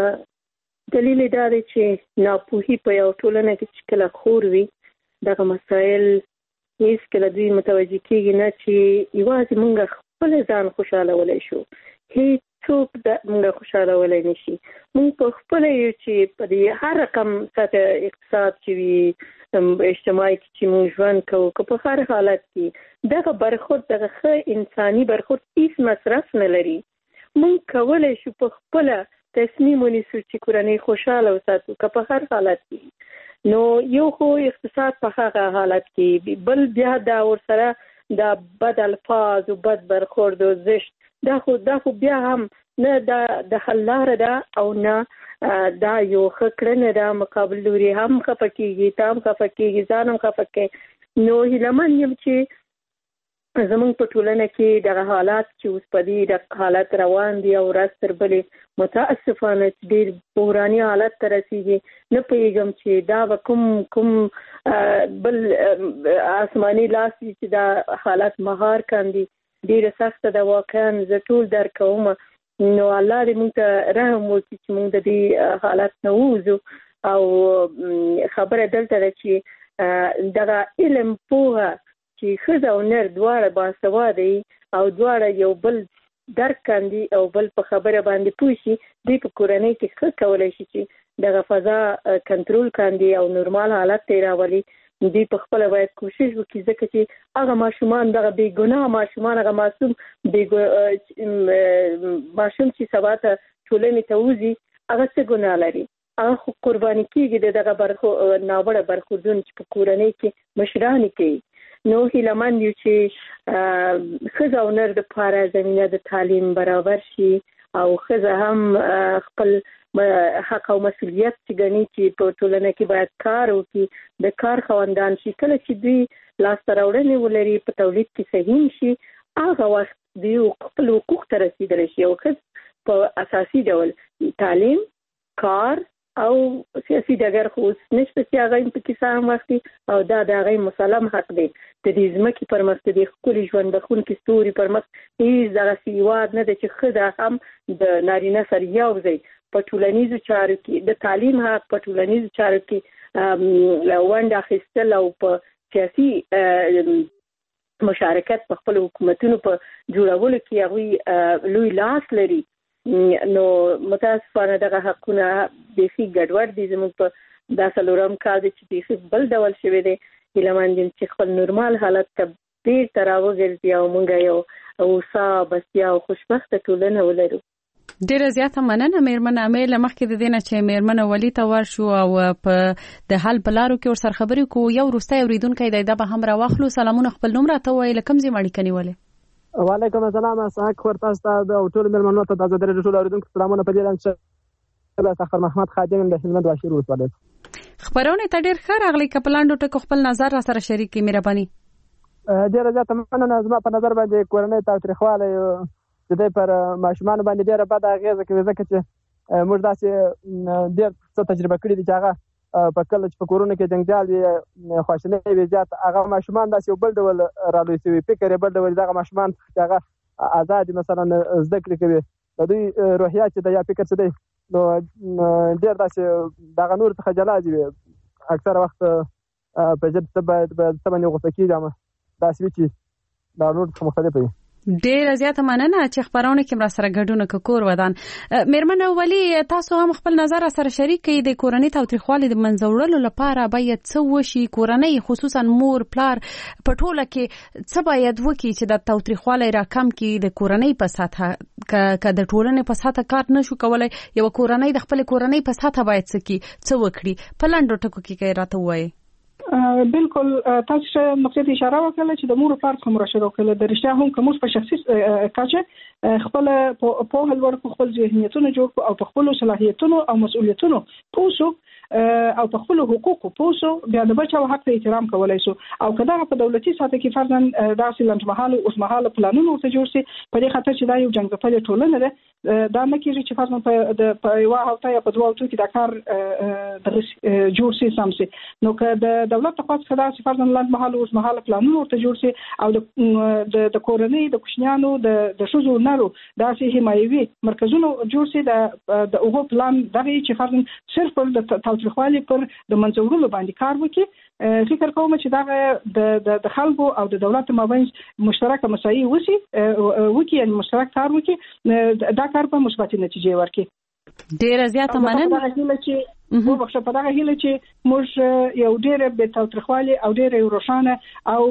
دلیل دا دی چې ناپوهي په یو ټولنه کې چې کله خور وي دغه مسایل هیڅ کله دوی متوجه کیږي نه چې یوازې موږ خپل ځان خوشاله ولای شو هیڅوک د موږ خوشاله ولای نشي. موږ په خپل یو چې په دې هر رقم ساته اقتصاد چې وي اجتماعي چې موږ ژوند کوو که په هر حالت کې دغه برخورد دغه ښه انساني برخورد هیڅ مصرف نه لري. موږ کولی شو په خپله تصمیم ونیسو چې کورنۍ خوشحاله وساتو که په هر حالت کې. نو یو خو اقتصاد په هغه حالت کې بل بیا دا ورسره دا بد الفاظ او بد برخورد او زشت دا خو دا خو بیا هم نه دا د حل لاره ده او نه دا یو ښه کړنه ده. مقابل لوري هم خفه کېږي تا هم خفه کېږي ځان هم خفه کوي. نو هیلهمن یم چې زمونږ په ټولنه کې دغه حالات چې اوس په دې د حالت روان دي او ورځ تر بلې متاسفانه ډېر بحراني حالت ته رسېږي نه پوهېږم چې دا به کوم کوم بل آسماني لاس چې دا حالت مهار کاندي ډېره سخته ده واقعا زه ټول درک کوم. نو الله دې موږ ته رحم وکړي چې موږ د دې حالت نه ووځو. او خبره دلته ده چې دغه علم پوهه چې ښځه او نر دواړه باسواده وي او دواړه یو بل درک کاندي او بل په خبره باندې پوه شي دوی په کورنۍ کې ښه کولی شي چې دغه فضا کنټرول کاندي او نورمال حالت ته راولي. دوی په خپله باید کوشش وکړي ځکه چې هغه ماشومان دغه بې ګناه ماشومان هغه معصوم ماشوم چې سبا ته ټولنې ته وځي هغه څه ګناه لري هغه خو قرباني کېږي د دغه برخو ناوړه برخوردونو چې په کورنۍ کې مشرانې کوي. نو هیلهمن یو چې ښځه او نر دپاره زمینه د تعلیم برابر شي او ښځه هم خپل حق او مسؤلیت چې ګڼي چې په ټولنه کې باید کار وکړي د کار خاوندان شي. کله چې دوی لاسته راوړنې ولري په تولید کې سهیم شي هغه وخت دوی خپل حقوق ته رسېدلی شي او ښځه په اساسي ډول تعلیم کار او سیاسي ډګر خو اوس نشته چې هغه یې پکې څه هم واخلي او دا د هغې مسلم حق دی. د دې ځمکې پر مخ د دې ښکلي ژوند بښونکي ستوري پر مخ هېڅ دغسې هېواد نه دی چې ښځه هم د نارینه سره یو ځای په ټولنیزو چارو کې د تعلیم حق په ټولنیزو چارو کې ونډه اخیستل او په سیاسي مشارکت په خپلو حکومتونو په جوړولو کې هغوی لوی لاس لري. نو متاسفانه دغه حقونه بیخي ګډوډ دي زموږ په دا څلورم کال دی چې بیخي بل ډول شوی دی. هیلهمن یم چې خپل نورمال حالت ته بیرته راوګرځي او موږ یو هوسا بسیا او خوشبخته ټولنه ولرو.
ډیره زیاته مننه میرمن امیل. مخکې د دې نه چې میرمن ولی ته ورشو او په د حل په لارو کې ورسره خبرې کوو یو وروستی اورېدونکی دی دا به هم راواخلو. سلامونه خپل نوم راته ووایي له کوم ځای مو اړیکه نیولې؟
وعلیکم السلام. اسحاق خور تاسو ته د ټولو مېلمنو ته د ازادۍ راډیو ټولو اورېدونکو سلامونه په دې اړه چې سخر محمد خادم د هلمند واشیر ولسوالۍ
خبرونه ته ډېر ښه راغلی. که په لنډو ټکو خپل نظر را سره شریک کړي مهرباني.
ډېره زیاته مننه. زما په نظر باندې کورنۍ تاوتریخوالی د دوی پر ماشومانو باندې ډېره بده اغېزه کوي ځکه چې موږ داسې ډېر څه تجربه کړي دي چې هغه په کله چې په کورونو کې جنجال وي خواشینۍ وي زیات هغه ماشومان داسې یو بل ډول رالوی شوي فکر یې بل ډول دغه ماشومان چې هغه آزاد مثلا زده کړې کوي د دوی روحیه چې د یا فکر څه دی نو ډېر داسې دغه نور څخه جلا دي. اکثره وخت په ضد څه باید څه باندې غوسه کېږي داسې وي چې دا نور څخه مختلف وي.
ډیره زیاته مننه چې خبرونه کې مرا سره ګډون وکړ ودان. میرمن ولی تاسو هم خپل نظر سره شریک کړئ د کورنۍ تاوتریخوالي د منځوړلو لپاره باید څه وشي؟ کورنۍ خصوصا مور پلار په ټوله کې څه باید وکړي چې د تاوتریخوالي راکم کړي د کورنۍ په سطحه که د ټولنې په سطحه کار نشو کولای یو کورنۍ د خپل کورنۍ په سطحه باید څه کی څه وکړي؟ په لاندې ټکو کې راته وایي.
بالکل تاسو چې نقطې اشاره وکړه چې د مور پلار کوم راشد وکړه د رښتیا هم کوم په شخصي کچه خپل په هلور خپل ذهنیتونه جوړ او په خپل صلاحیتونو او مسؤلیتونو پوسو او په خپل حقوقو پوسو بیا د بچو حق ته احترام کولای شو او کله په دولتي ساته کې فرضاً داسې لنډمحاله او اوسمهاله پلانونه ورته جوړ شي په دې خاطر چې دا یو جنګ په ټولنه ده دا نه کېږي چې فرضاً په د په یو هفته یا په دوه هفتو کې دا کار د جوړ شي سم شي نو که د دولت په خاطر دا چې فرضاً لنډمحاله او اوسمهاله پلانونه ورته جوړ شي او د د کورنۍ د کوچنیانو د د شوزو نارو داسې حمایوي مرکزونه جوړ شي د د اوغو پلان دغه چې فرضاً صرف پر د تاوتریخوالي پر د منځورولو باندې کار وکړي فکر کوم چې دا د د خلکو او د دولت مابین مشترکه مسایي وسی وکي یعنی مشترک کار وکي دا کار په مثبت نتیجې ورکړي
ډیره زیاته مننه
چې مو بخښه په دغه هیله چې موږ یو ډیره به تاوتریخوالي او ډیره روښانه او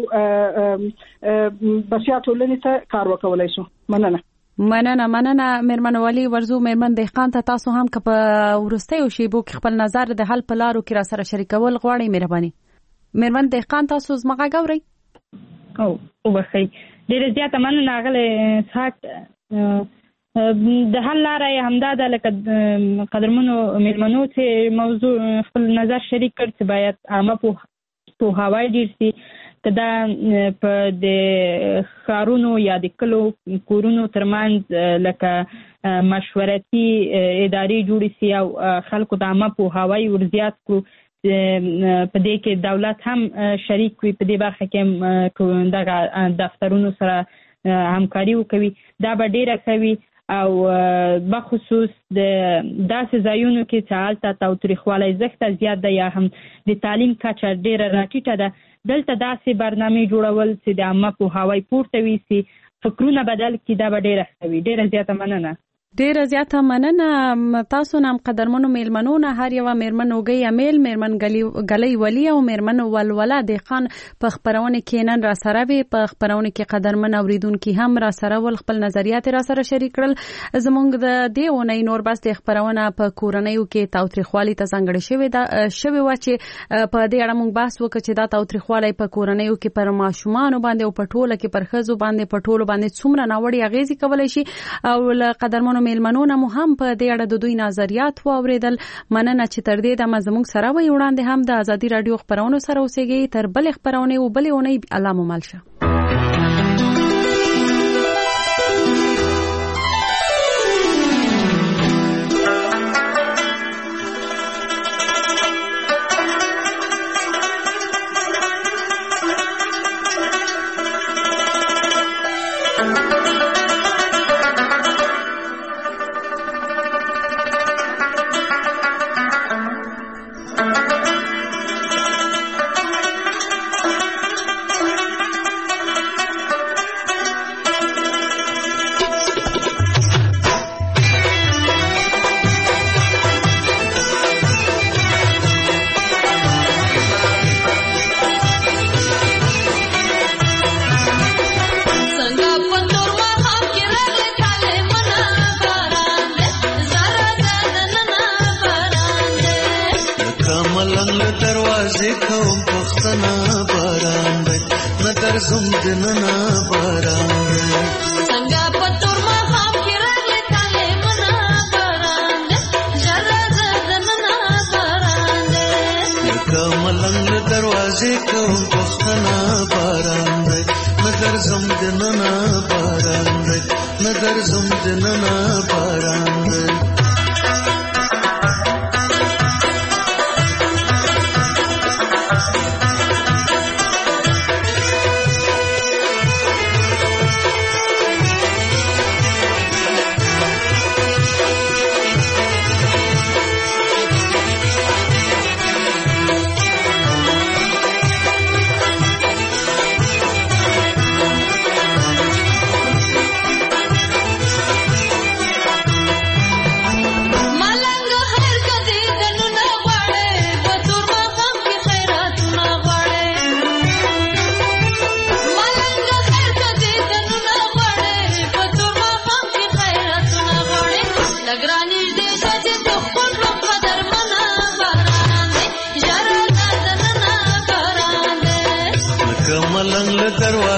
بسیا ټولنې ته کار وکولای شو. مننه
مننه مننه مېرمن ولي ورزو مېرمن دهقان ته تاسو هم که په ورستیو شیبو کې خپل نظر د حل په لارو کې را سره شریکول غواړئ مهرباني. مېرمن دهقان تاسو زما غږ اورئ؟
او وبخښئ ډېره زیاته مننه ښاغلی اسحاق. د حل لاره یې همدا ده لکه قدرمنو مېلمنو چې موضوع خپل نظر شریک کړ چې باید عامه پوهاوی ډېر شي که دا په د ښارونو یا د کلو کورونو ترمنځ لکه مشورتي ادارې جوړې شي او خلکو د عامه پوهاوی ورزیات کړو په دې کې دولت هم شریک وي په دې برخه کې دغه دفترونو سره همکاري وکوي دا به ډېره ښه وي او بخصوص د داسې ځایونو کې چې هلته تاوتریخوالی زښته زیات ده یا هم د تعلیم کچه ډېره راټیټه ده دلته داسې برنامې جوړول چې د عامه پوهاوی پورته وي چې فکرونه بدل کړي دا به ډېره ښه وي. ډېره زیاته مننه.
ډیره زیاته مننه تاسو نام قدرمنو میلمنو نه هر یو میرمن وګي امیل میرمن غلي ولي او میرمن ولوله دهقان په خبرونه کې نن را سره وي په خبرونه کې قدرمن اوریدونکو هم را سره ول خپل نظریات را سره شریک کړل. زمونږ د دیونې نور بس د خبرونه په کورنیو کې تاوتریخوالي ته څنګه شوی دا شوی و چې په دې اړه موږ بحث وکړو چې دا تاوتریخوالي په کورنیو کې پر ماشومان باندې او په ټوله کې پر خزو باندې په ټوله باندې څومره ناوړي اغیزې کولای شي او قدرمنو میلمنونه مو هم په دې اړه د دوی نظریات واوریدل. مننه چې تر دې دمه زموږ سره وي. وړاندې هم د ازادي رادیو خبرونو سره اوسېږئ تر بل خبرونه او بل اونۍ الله مو مل شه.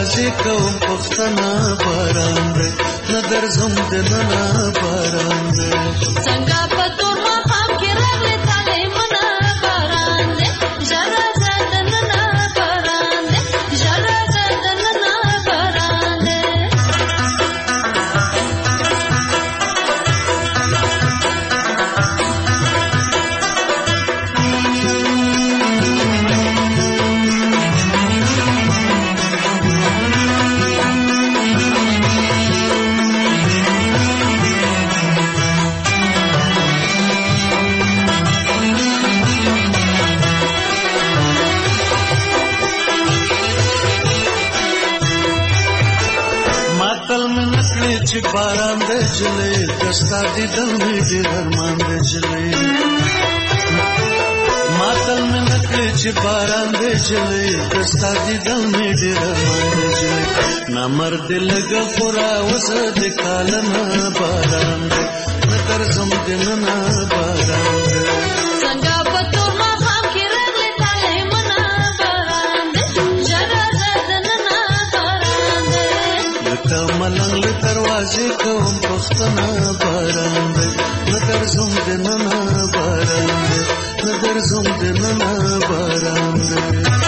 دروازې کوم پښتنه باران دی نه درځم دننه باران دی
څنګه په تور ماښام کې راغلی طالبونه باران دی ژر راځه دننه باران دی ژر راځه دننه باران دی
چې باران د جلې دستا دي دل می ډېر ارمان د جلې ماتل مې نکړې چې باران د جلې دستا دي دل می ډېر ارمان د جلې نامرد لګ خورا وسه د کالنه باران دې نتر زم دننه باران دې
څنګه په تور ماښام کې راغلی طالبونه باران دې ژر راځه دننه باران دې
لکه ملنګ له دروازې کوم پښتنه باران دی نه درځم دننه باران دی نه درځم دننه باران دی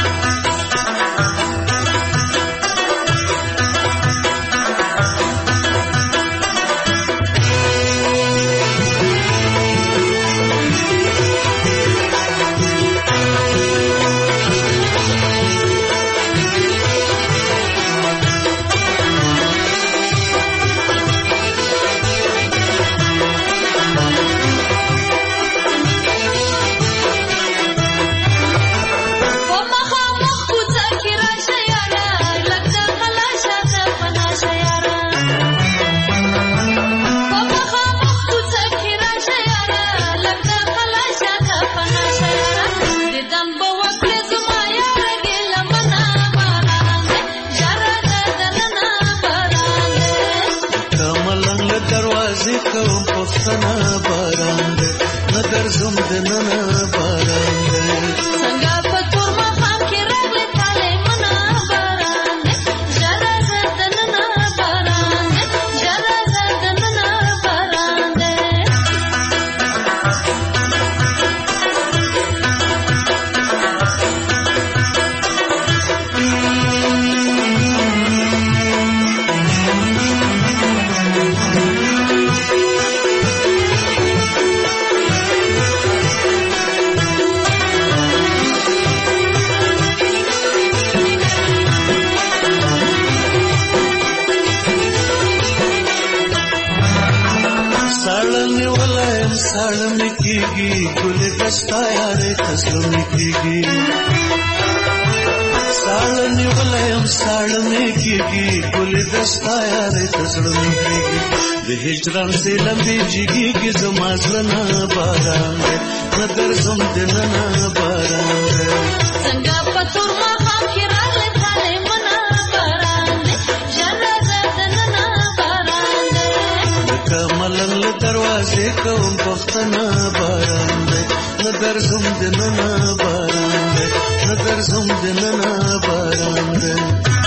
هجران سے لمبی جگی کی زمازلنا باران دے نظر زم دننا باران دے
څنګه په تور ماښام کې راغلی طالبونه باران دے ژر راځه دننه باران دے
لکه ملنګ له دروازې کوم پښتنه باران دے نظر زم دننا باران دے نظر زم دننا باران دے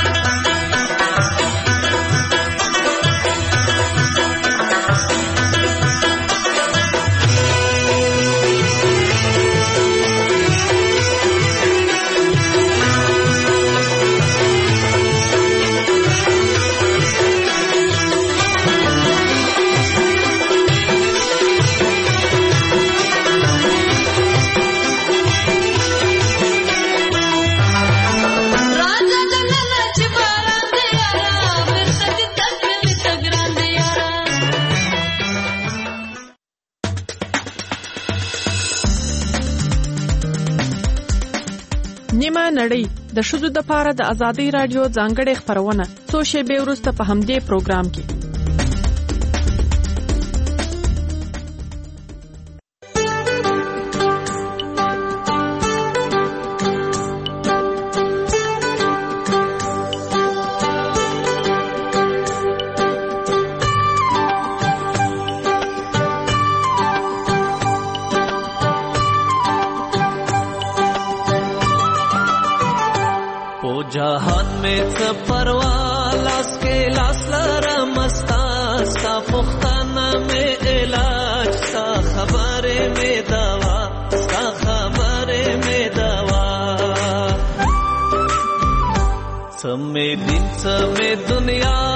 نړۍ د ښځو د پاره د ازادي رادیو ځانګړې خبرونه څو شېبې وروسته په همدې پروګرام کې
जहान में परवा دنیا